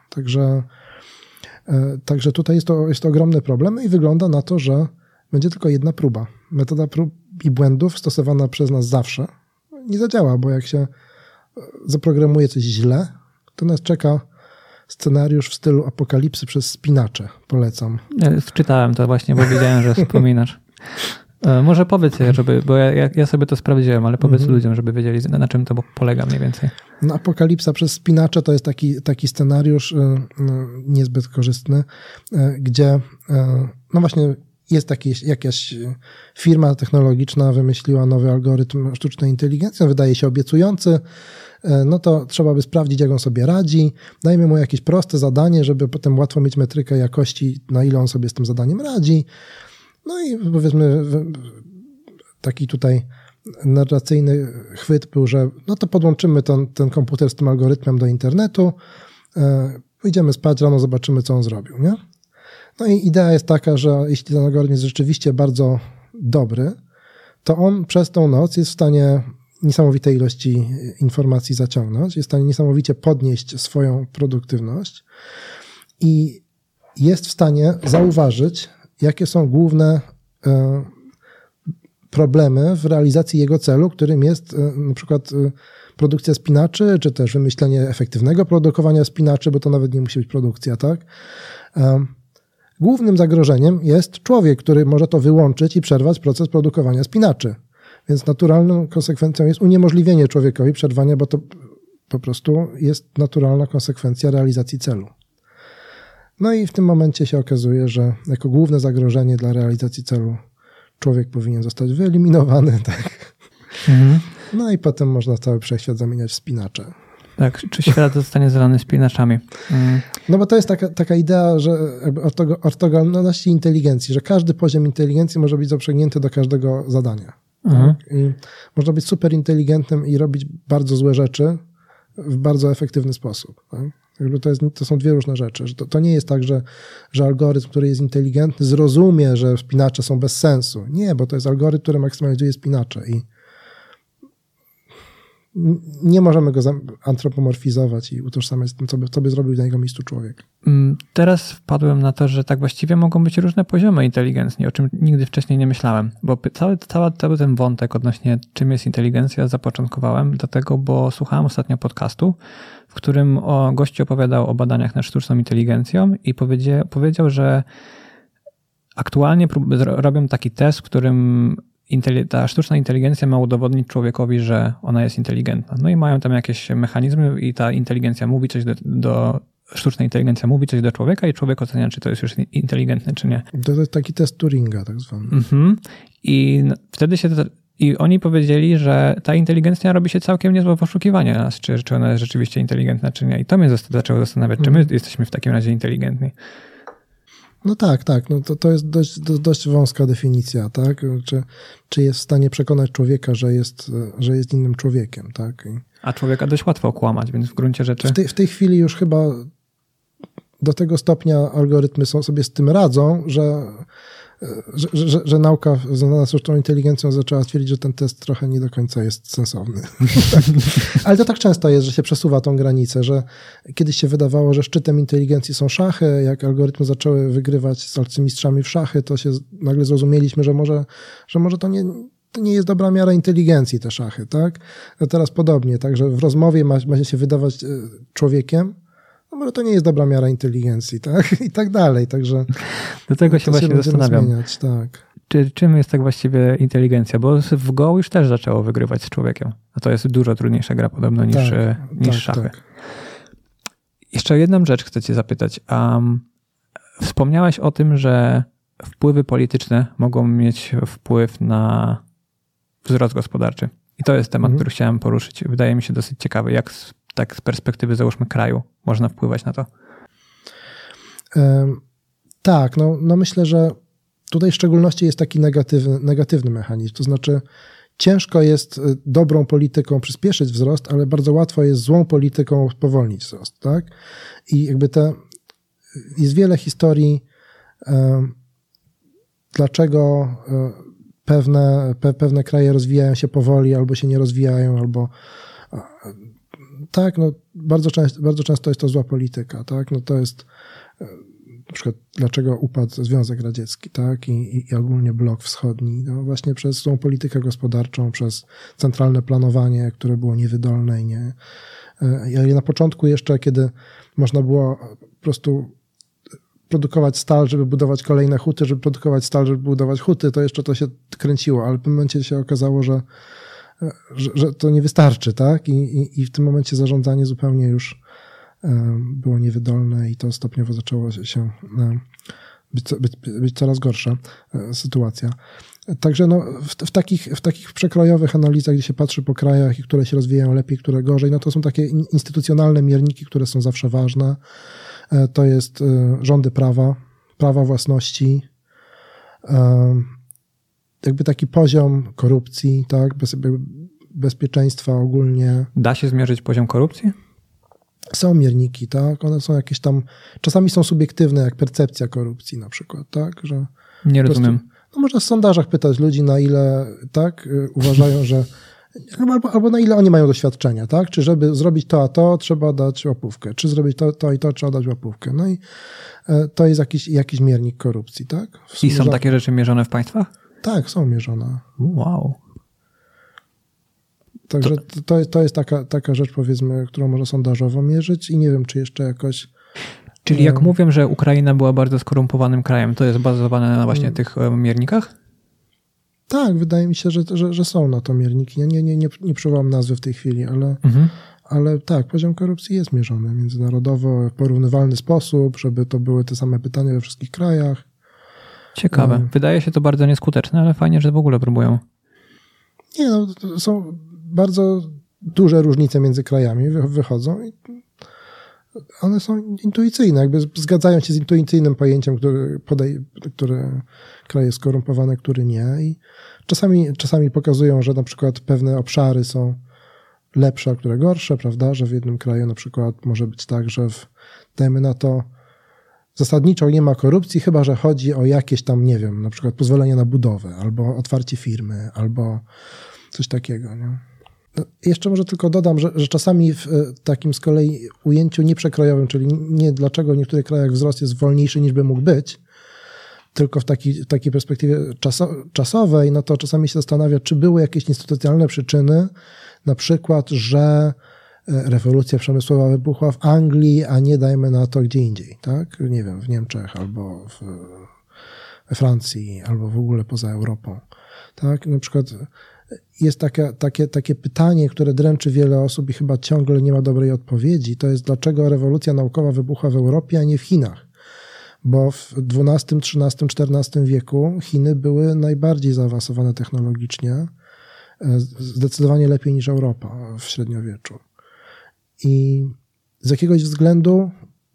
Także tutaj jest to ogromny problem i wygląda na to, że będzie tylko jedna próba. Metoda prób i błędów stosowana przez nas zawsze nie zadziała, bo jak się zaprogramuje coś źle, to nas czeka scenariusz w stylu apokalipsy przez spinacze. Polecam. Czytałem to właśnie, bo wiedziałem, że wspominasz. Może powiedz, bo ja sobie to sprawdziłem, ale powiedz ludziom, żeby wiedzieli, na czym to polega mniej więcej. No, apokalipsa przez spinacze to jest taki scenariusz niezbyt korzystny, gdzie no właśnie jest jakaś firma technologiczna wymyśliła nowy algorytm sztucznej inteligencji, on wydaje się obiecujący, no to trzeba by sprawdzić, jak on sobie radzi. Dajmy mu jakieś proste zadanie, żeby potem łatwo mieć metrykę jakości, na ile on sobie z tym zadaniem radzi. No i powiedzmy taki tutaj narracyjny chwyt był, że no to podłączymy ten komputer z tym algorytmem do internetu, pójdziemy spać, rano zobaczymy, co on zrobił, nie? No i idea jest taka, że jeśli ten algorytm jest rzeczywiście bardzo dobry, to on przez tą noc jest w stanie niesamowitej ilości informacji zaciągnąć, jest w stanie niesamowicie podnieść swoją produktywność i jest w stanie zauważyć, jakie są główne problemy w realizacji jego celu, którym jest na przykład produkcja spinaczy, czy też wymyślenie efektywnego produkowania spinaczy, bo to nawet nie musi być produkcja, tak? Głównym zagrożeniem jest człowiek, który może to wyłączyć i przerwać proces produkowania spinaczy. Więc naturalną konsekwencją jest uniemożliwienie człowiekowi przerwania, bo to po prostu jest naturalna konsekwencja realizacji celu. No i w tym momencie się okazuje, że jako główne zagrożenie dla realizacji celu człowiek powinien zostać wyeliminowany, tak? No i potem można cały wszechświat zamieniać w spinacze. Tak, czy świat zostanie zalany spinaczami. No bo to jest taka idea, że ortogonalności inteligencji, że każdy poziom inteligencji może być zaprzęgnięty do każdego zadania. Tak? I można być super inteligentnym i robić bardzo złe rzeczy w bardzo efektywny sposób. Tak? To są dwie różne rzeczy. Że to nie jest tak, że algorytm, który jest inteligentny, zrozumie, że spinacze są bez sensu. Nie, bo to jest algorytm, który maksymalizuje spinacze i nie możemy go antropomorfizować i utożsamiać z tym, co by zrobił na jego miejscu człowiek. Teraz wpadłem na to, że tak właściwie mogą być różne poziomy inteligencji, o czym nigdy wcześniej nie myślałem, bo cały ten wątek odnośnie czym jest inteligencja zapoczątkowałem dlatego, bo słuchałem ostatnio podcastu, w którym gość opowiadał o badaniach nad sztuczną inteligencją i powiedział, że aktualnie robią taki test, w którym ta sztuczna inteligencja ma udowodnić człowiekowi, że ona jest inteligentna. No i mają tam jakieś mechanizmy i ta inteligencja mówi coś sztuczna inteligencja mówi coś do człowieka i człowiek ocenia, czy to jest już inteligentne, czy nie. To jest taki test Turinga tak zwany. I wtedy I oni powiedzieli, że ta inteligencja robi się całkiem niezłe poszukiwanie nas, czy ona jest rzeczywiście inteligentna, czy nie. I to mnie zaczęło zastanawiać, czy my jesteśmy w takim razie inteligentni. No tak. No to jest dość wąska definicja, tak? Czy jest w stanie przekonać człowieka, że jest innym człowiekiem, tak? A człowieka dość łatwo okłamać, więc w gruncie rzeczy... W tej chwili już chyba do tego stopnia algorytmy sobie z tym radzą, że nauka związana z sztuczną inteligencją zaczęła twierdzić, że ten test trochę nie do końca jest sensowny. Ale to tak często jest, że się przesuwa tą granicę, że kiedyś się wydawało, że szczytem inteligencji są szachy, jak algorytmy zaczęły wygrywać z arcymistrzami w szachy, to się nagle zrozumieliśmy, że może to nie jest dobra miara inteligencji, te szachy, tak? A teraz podobnie, tak, że w rozmowie ma się wydawać człowiekiem, no może to nie jest dobra miara inteligencji, tak? I tak dalej, także... Do tego się właśnie zastanawiam. Zmieniać, tak. Czym jest tak właściwie inteligencja? Bo w Go już też zaczęło wygrywać z człowiekiem, a to jest dużo trudniejsza gra podobno niż szachy. Tak. Jeszcze jedną rzecz chcę cię zapytać. Wspomniałeś o tym, że wpływy polityczne mogą mieć wpływ na wzrost gospodarczy. I to jest temat, który chciałem poruszyć. Wydaje mi się dosyć ciekawy. Jak tak z perspektywy, załóżmy, kraju można wpływać na to? Tak, no myślę, że tutaj w szczególności jest taki negatywny mechanizm. To znaczy ciężko jest dobrą polityką przyspieszyć wzrost, ale bardzo łatwo jest złą polityką spowolnić wzrost, tak? I jakby jest wiele historii, dlaczego pewne kraje rozwijają się powoli, albo się nie rozwijają, albo tak, no bardzo często jest to zła polityka, tak? No to jest na przykład dlaczego upadł Związek Radziecki, tak? I ogólnie blok wschodni, no właśnie przez złą politykę gospodarczą, przez centralne planowanie, które było niewydolne i na początku jeszcze, kiedy można było po prostu produkować stal, żeby budować kolejne huty, żeby produkować stal, żeby budować huty, to jeszcze to się kręciło, ale w pewnym momencie się okazało, że to nie wystarczy, tak? I w tym momencie zarządzanie zupełnie już było niewydolne i to stopniowo zaczęło się być coraz gorsza sytuacja. Także no, w takich przekrojowych analizach, gdzie się patrzy po krajach, które się rozwijają lepiej, które gorzej, no to są takie instytucjonalne mierniki, które są zawsze ważne. To jest rządy prawa własności, jakby taki poziom korupcji, tak, bezpieczeństwa ogólnie. Da się zmierzyć poziom korupcji? Są mierniki, tak, one są jakieś tam, czasami są subiektywne, jak percepcja korupcji na przykład, tak, że... Nie rozumiem. No można w sondażach pytać ludzi, na ile, tak, uważają, że albo na ile oni mają doświadczenia, tak, czy żeby zrobić to, a to, trzeba dać łapówkę, czy zrobić to i to, trzeba dać łapówkę, no i to jest jakiś miernik korupcji, tak. I są takie rzeczy mierzone w państwach? Tak, są mierzone. Wow. Także to jest taka rzecz, powiedzmy, którą można sondażowo mierzyć i nie wiem, czy jeszcze jakoś... Czyli jak mówię, że Ukraina była bardzo skorumpowanym krajem, to jest bazowane na właśnie tych miernikach? Tak, wydaje mi się, że są na to mierniki. Ja nie przywołam nazwy w tej chwili, ale tak, poziom korupcji jest mierzony międzynarodowo w porównywalny sposób, żeby to były te same pytania we wszystkich krajach. Ciekawe. Wydaje się to bardzo nieskuteczne, ale fajnie, że w ogóle próbują. Nie, no, są bardzo duże różnice między krajami, wychodzą i one są intuicyjne, jakby zgadzają się z intuicyjnym pojęciem, który kraj jest skorumpowany, który nie. I czasami pokazują, że na przykład pewne obszary są lepsze, a które gorsze, prawda, że w jednym kraju na przykład może być tak, że dajmy na to, zasadniczo nie ma korupcji, chyba że chodzi o jakieś tam, nie wiem, na przykład pozwolenie na budowę, albo otwarcie firmy, albo coś takiego, nie? Jeszcze może tylko dodam, że czasami w takim z kolei ujęciu nieprzekrojowym, czyli nie dlaczego w niektórych krajach wzrost jest wolniejszy niż by mógł być, tylko w takiej perspektywie czasowej, no to czasami się zastanawia, czy były jakieś instytucjonalne przyczyny, na przykład, że rewolucja przemysłowa wybuchła w Anglii, a nie dajmy na to gdzie indziej, tak? Nie wiem, w Niemczech albo we Francji, albo w ogóle poza Europą, tak? Na przykład jest takie pytanie, które dręczy wiele osób i chyba ciągle nie ma dobrej odpowiedzi. To jest, dlaczego rewolucja naukowa wybuchła w Europie, a nie w Chinach? Bo w XII, XIII, XIV wieku Chiny były najbardziej zaawansowane technologicznie, zdecydowanie lepiej niż Europa w średniowieczu. I z jakiegoś względu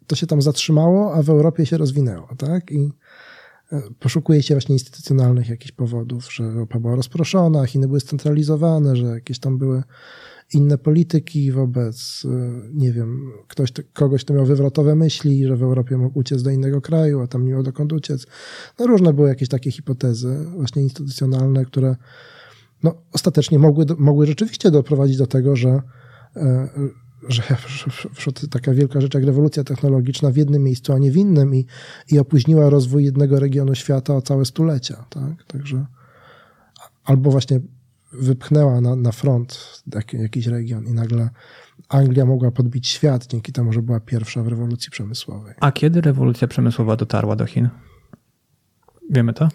to się tam zatrzymało, a w Europie się rozwinęło, tak? I poszukuje się właśnie instytucjonalnych jakichś powodów, że Europa była rozproszona, Chiny były scentralizowane, że jakieś tam były inne polityki wobec, nie wiem, kogoś, kto miał wywrotowe myśli, że w Europie mógł uciec do innego kraju, a tam nie miał dokąd uciec. No różne były jakieś takie hipotezy właśnie instytucjonalne, które no, ostatecznie mogły rzeczywiście doprowadzić do tego, że taka wielka rzecz jak rewolucja technologiczna w jednym miejscu, a nie w innym i opóźniła rozwój jednego regionu świata o całe stulecia. Tak? Także albo właśnie wypchnęła na front jakiś region i nagle Anglia mogła podbić świat dzięki temu, że była pierwsza w rewolucji przemysłowej. A kiedy rewolucja przemysłowa dotarła do Chin? Wiemy to?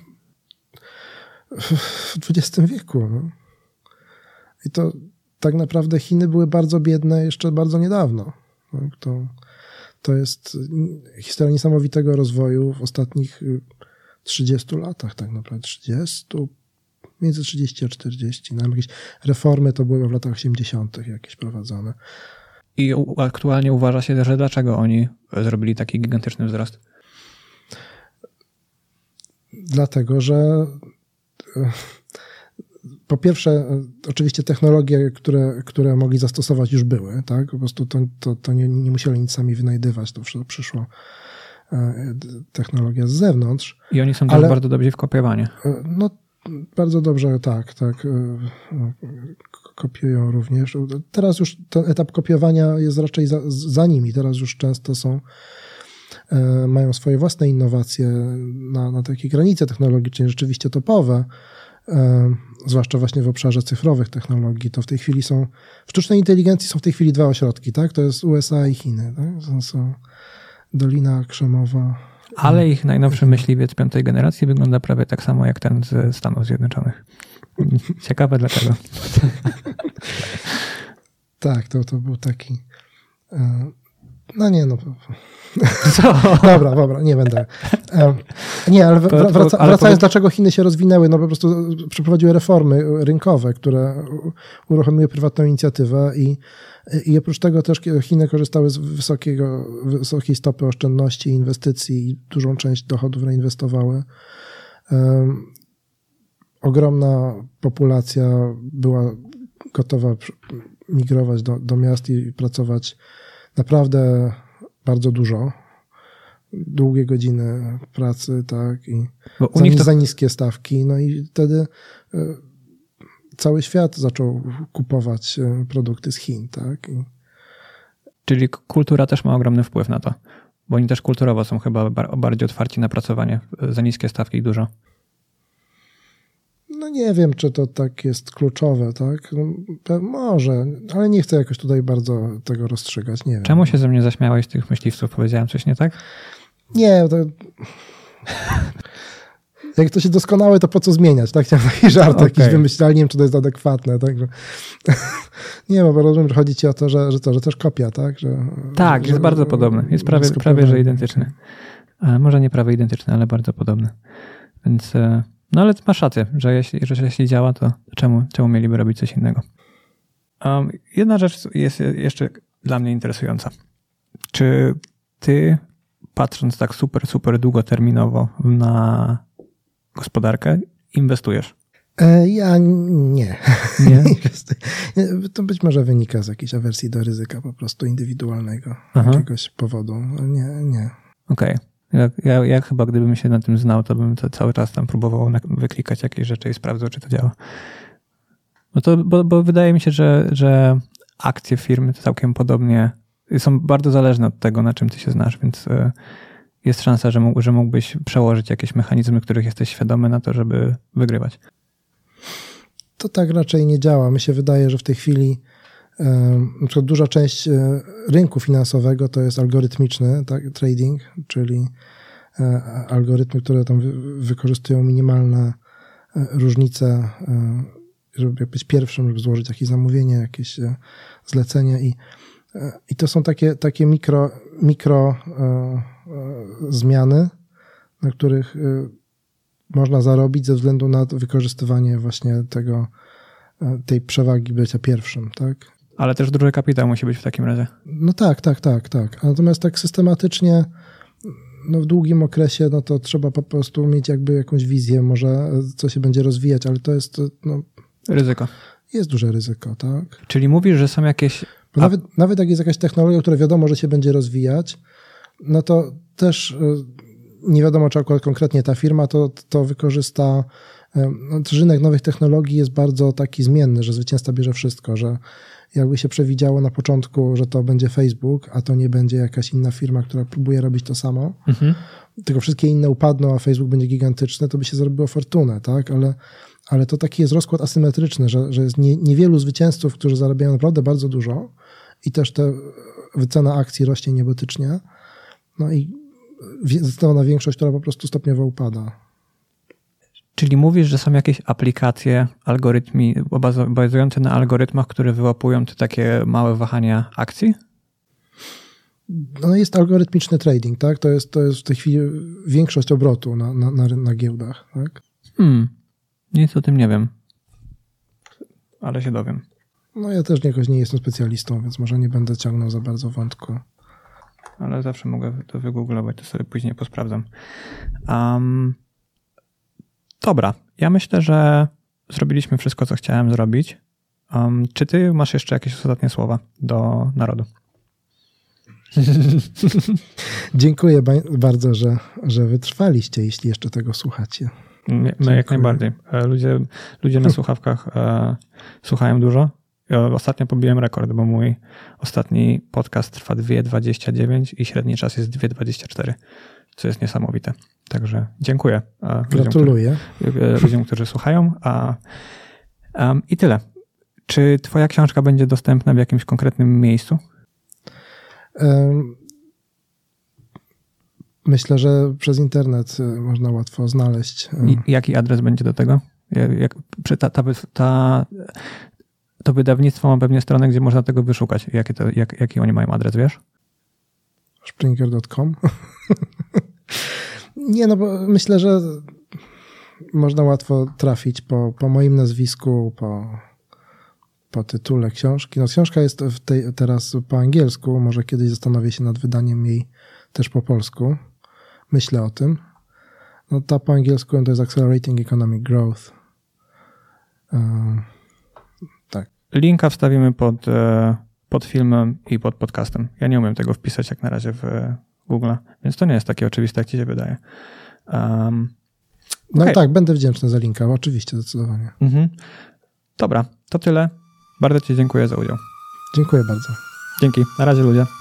W XX wieku. No. I to tak naprawdę Chiny były bardzo biedne jeszcze bardzo niedawno. To jest historia niesamowitego rozwoju w ostatnich 30 latach tak naprawdę. Między 30 a 40. Nam jakieś reformy to były w latach 80. jakieś prowadzone. I aktualnie uważa się, że dlaczego oni zrobili taki gigantyczny wzrost? Dlatego, że po pierwsze, oczywiście technologie, które mogli zastosować, już były, tak? Po prostu to nie musieli nic sami wynajdywać, to przyszło technologia z zewnątrz. I oni są też bardzo dobrzy w kopiowaniu. No, bardzo dobrze, tak. Kopiują również. Teraz już ten etap kopiowania jest raczej za nimi. Teraz już często mają swoje własne innowacje na takiej granicy technologicznej, rzeczywiście topowe. Zwłaszcza właśnie w obszarze cyfrowych technologii, to w tej chwili w sztucznej inteligencji są w tej chwili 2 ośrodki, tak? To jest USA i Chiny, tak? Są Dolina Krzemowa. Ale ich najnowszy myśliwiec 5. generacji wygląda prawie tak samo jak ten ze Stanów Zjednoczonych. Ciekawe dlaczego. Tak, to był taki... No nie, no... Co? Dobra, nie będę. Nie, ale wracając, dlaczego Chiny się rozwinęły, no po prostu przeprowadziły reformy rynkowe, które uruchomiły prywatną inicjatywę i oprócz tego też Chiny korzystały z wysokiej stopy oszczędności, inwestycji i dużą część dochodów reinwestowały. Ogromna populacja była gotowa migrować do miast i pracować naprawdę bardzo dużo. Długie godziny pracy, tak, i za niskie stawki. No i wtedy cały świat zaczął kupować produkty z Chin, tak. Czyli kultura też ma ogromny wpływ na to, bo oni też kulturowo są chyba bardziej otwarci na pracowanie za niskie stawki i dużo. No nie wiem, czy to tak jest kluczowe, tak? No, może, ale nie chcę jakoś tutaj bardzo tego rozstrzygać, nie wiem. Czemu się ze mnie zaśmiałeś tych myśliwców? Powiedziałem coś nie tak? Nie, to... Jak to się doskonałe, to po co zmieniać, tak? Chciałem taki żart jakiś wymyślić, ale nie wiem, czy to jest adekwatne, tak? Nie, bo rozumiem, że chodzi ci o to, że też kopia, tak? Tak, jest bardzo podobny. Jest prawie że identyczny. Może nie prawie identyczny, ale bardzo podobny. Więc... No ale masz rację, że jeśli działa, to czemu mieliby robić coś innego? Jedna rzecz jest jeszcze dla mnie interesująca. Czy ty, patrząc tak super długoterminowo na gospodarkę, inwestujesz? Ja nie. Nie? To być może wynika z jakiejś awersji do ryzyka po prostu indywidualnego, jakiegoś powodu. Nie. Okej. Ja chyba gdybym się na tym znał, to bym to cały czas tam próbował wyklikać jakieś rzeczy i sprawdzał, czy to działa. No to, bo wydaje mi się, że akcje firmy to całkiem podobnie są bardzo zależne od tego, na czym ty się znasz, więc jest szansa, że mógłbyś przełożyć jakieś mechanizmy, których jesteś świadomy na to, żeby wygrywać. To tak raczej nie działa. Mi się wydaje, że w tej chwili na przykład duża część rynku finansowego to jest algorytmiczny, tak, trading, czyli algorytmy, które tam wykorzystują minimalne różnice, żeby być pierwszym lub złożyć jakieś zamówienie, jakieś zlecenie i to są takie mikro zmiany, na których można zarobić ze względu na wykorzystywanie właśnie tej przewagi bycia pierwszym, tak? Ale też duży kapitał musi być w takim razie. No tak. Natomiast tak systematycznie w długim okresie, to trzeba po prostu mieć jakby jakąś wizję, może co się będzie rozwijać, ale to jest ryzyko. Jest duże ryzyko, tak? Czyli mówisz, że są jakieś... Bo nawet jak jest jakaś technologia, która wiadomo, że się będzie rozwijać, no to też nie wiadomo, czy akurat konkretnie ta firma to wykorzysta. Rynek nowych technologii jest bardzo taki zmienny, że zwycięzca bierze wszystko, że jakby się przewidziało na początku, że to będzie Facebook, a to nie będzie jakaś inna firma, która próbuje robić to samo, tylko wszystkie inne upadną, a Facebook będzie gigantyczny, to by się zrobiło fortunę, tak? Ale to taki jest rozkład asymetryczny, że jest niewielu zwycięzców, którzy zarabiają naprawdę bardzo dużo i też cena akcji rośnie niebotycznie. No i zdecydowana większość, która po prostu stopniowo upada. Czyli mówisz, że są jakieś aplikacje, bazujące na algorytmach, które wyłapują te takie małe wahania akcji? No jest algorytmiczny trading, tak? To jest w tej chwili większość obrotu na giełdach, tak? Nic o tym nie wiem, ale się dowiem. No ja też jakoś nie jestem specjalistą, więc może nie będę ciągnął za bardzo wątku. Ale zawsze mogę to wygooglować, to sobie później posprawdzam. Dobra, ja myślę, że zrobiliśmy wszystko, co chciałem zrobić. Czy ty masz jeszcze jakieś ostatnie słowa do narodu? Dziękuję bardzo, że wytrwaliście, jeśli jeszcze tego słuchacie. My jak najbardziej. Ludzie na słuchawkach słuchają dużo. Ja ostatnio pobiłem rekord, bo mój ostatni podcast trwa 2:29 i średni czas jest 2:24, co jest niesamowite. Także dziękuję. Gratuluję. Ludziom, którzy słuchają. I tyle. Czy twoja książka będzie dostępna w jakimś konkretnym miejscu? Myślę, że przez internet można łatwo znaleźć. Jaki adres będzie do tego? To wydawnictwo ma pewnie stronę, gdzie można tego wyszukać. Jaki oni mają adres, wiesz? Springer.com. Nie, bo myślę, że można łatwo trafić po moim nazwisku, po tytule książki. Książka jest teraz po angielsku, może kiedyś zastanowię się nad wydaniem jej też po polsku. Myślę o tym. Ta po angielsku to jest Accelerating Economic Growth. Tak. Linka wstawimy pod filmem i pod podcastem. Ja nie umiem tego wpisać jak na razie w Google, więc to nie jest takie oczywiste, jak ci się wydaje. Okay. Tak, będę wdzięczny za linka, oczywiście, zdecydowanie. Dobra, to tyle. Bardzo ci dziękuję za udział. Dziękuję bardzo. Dzięki. Na razie, ludzie.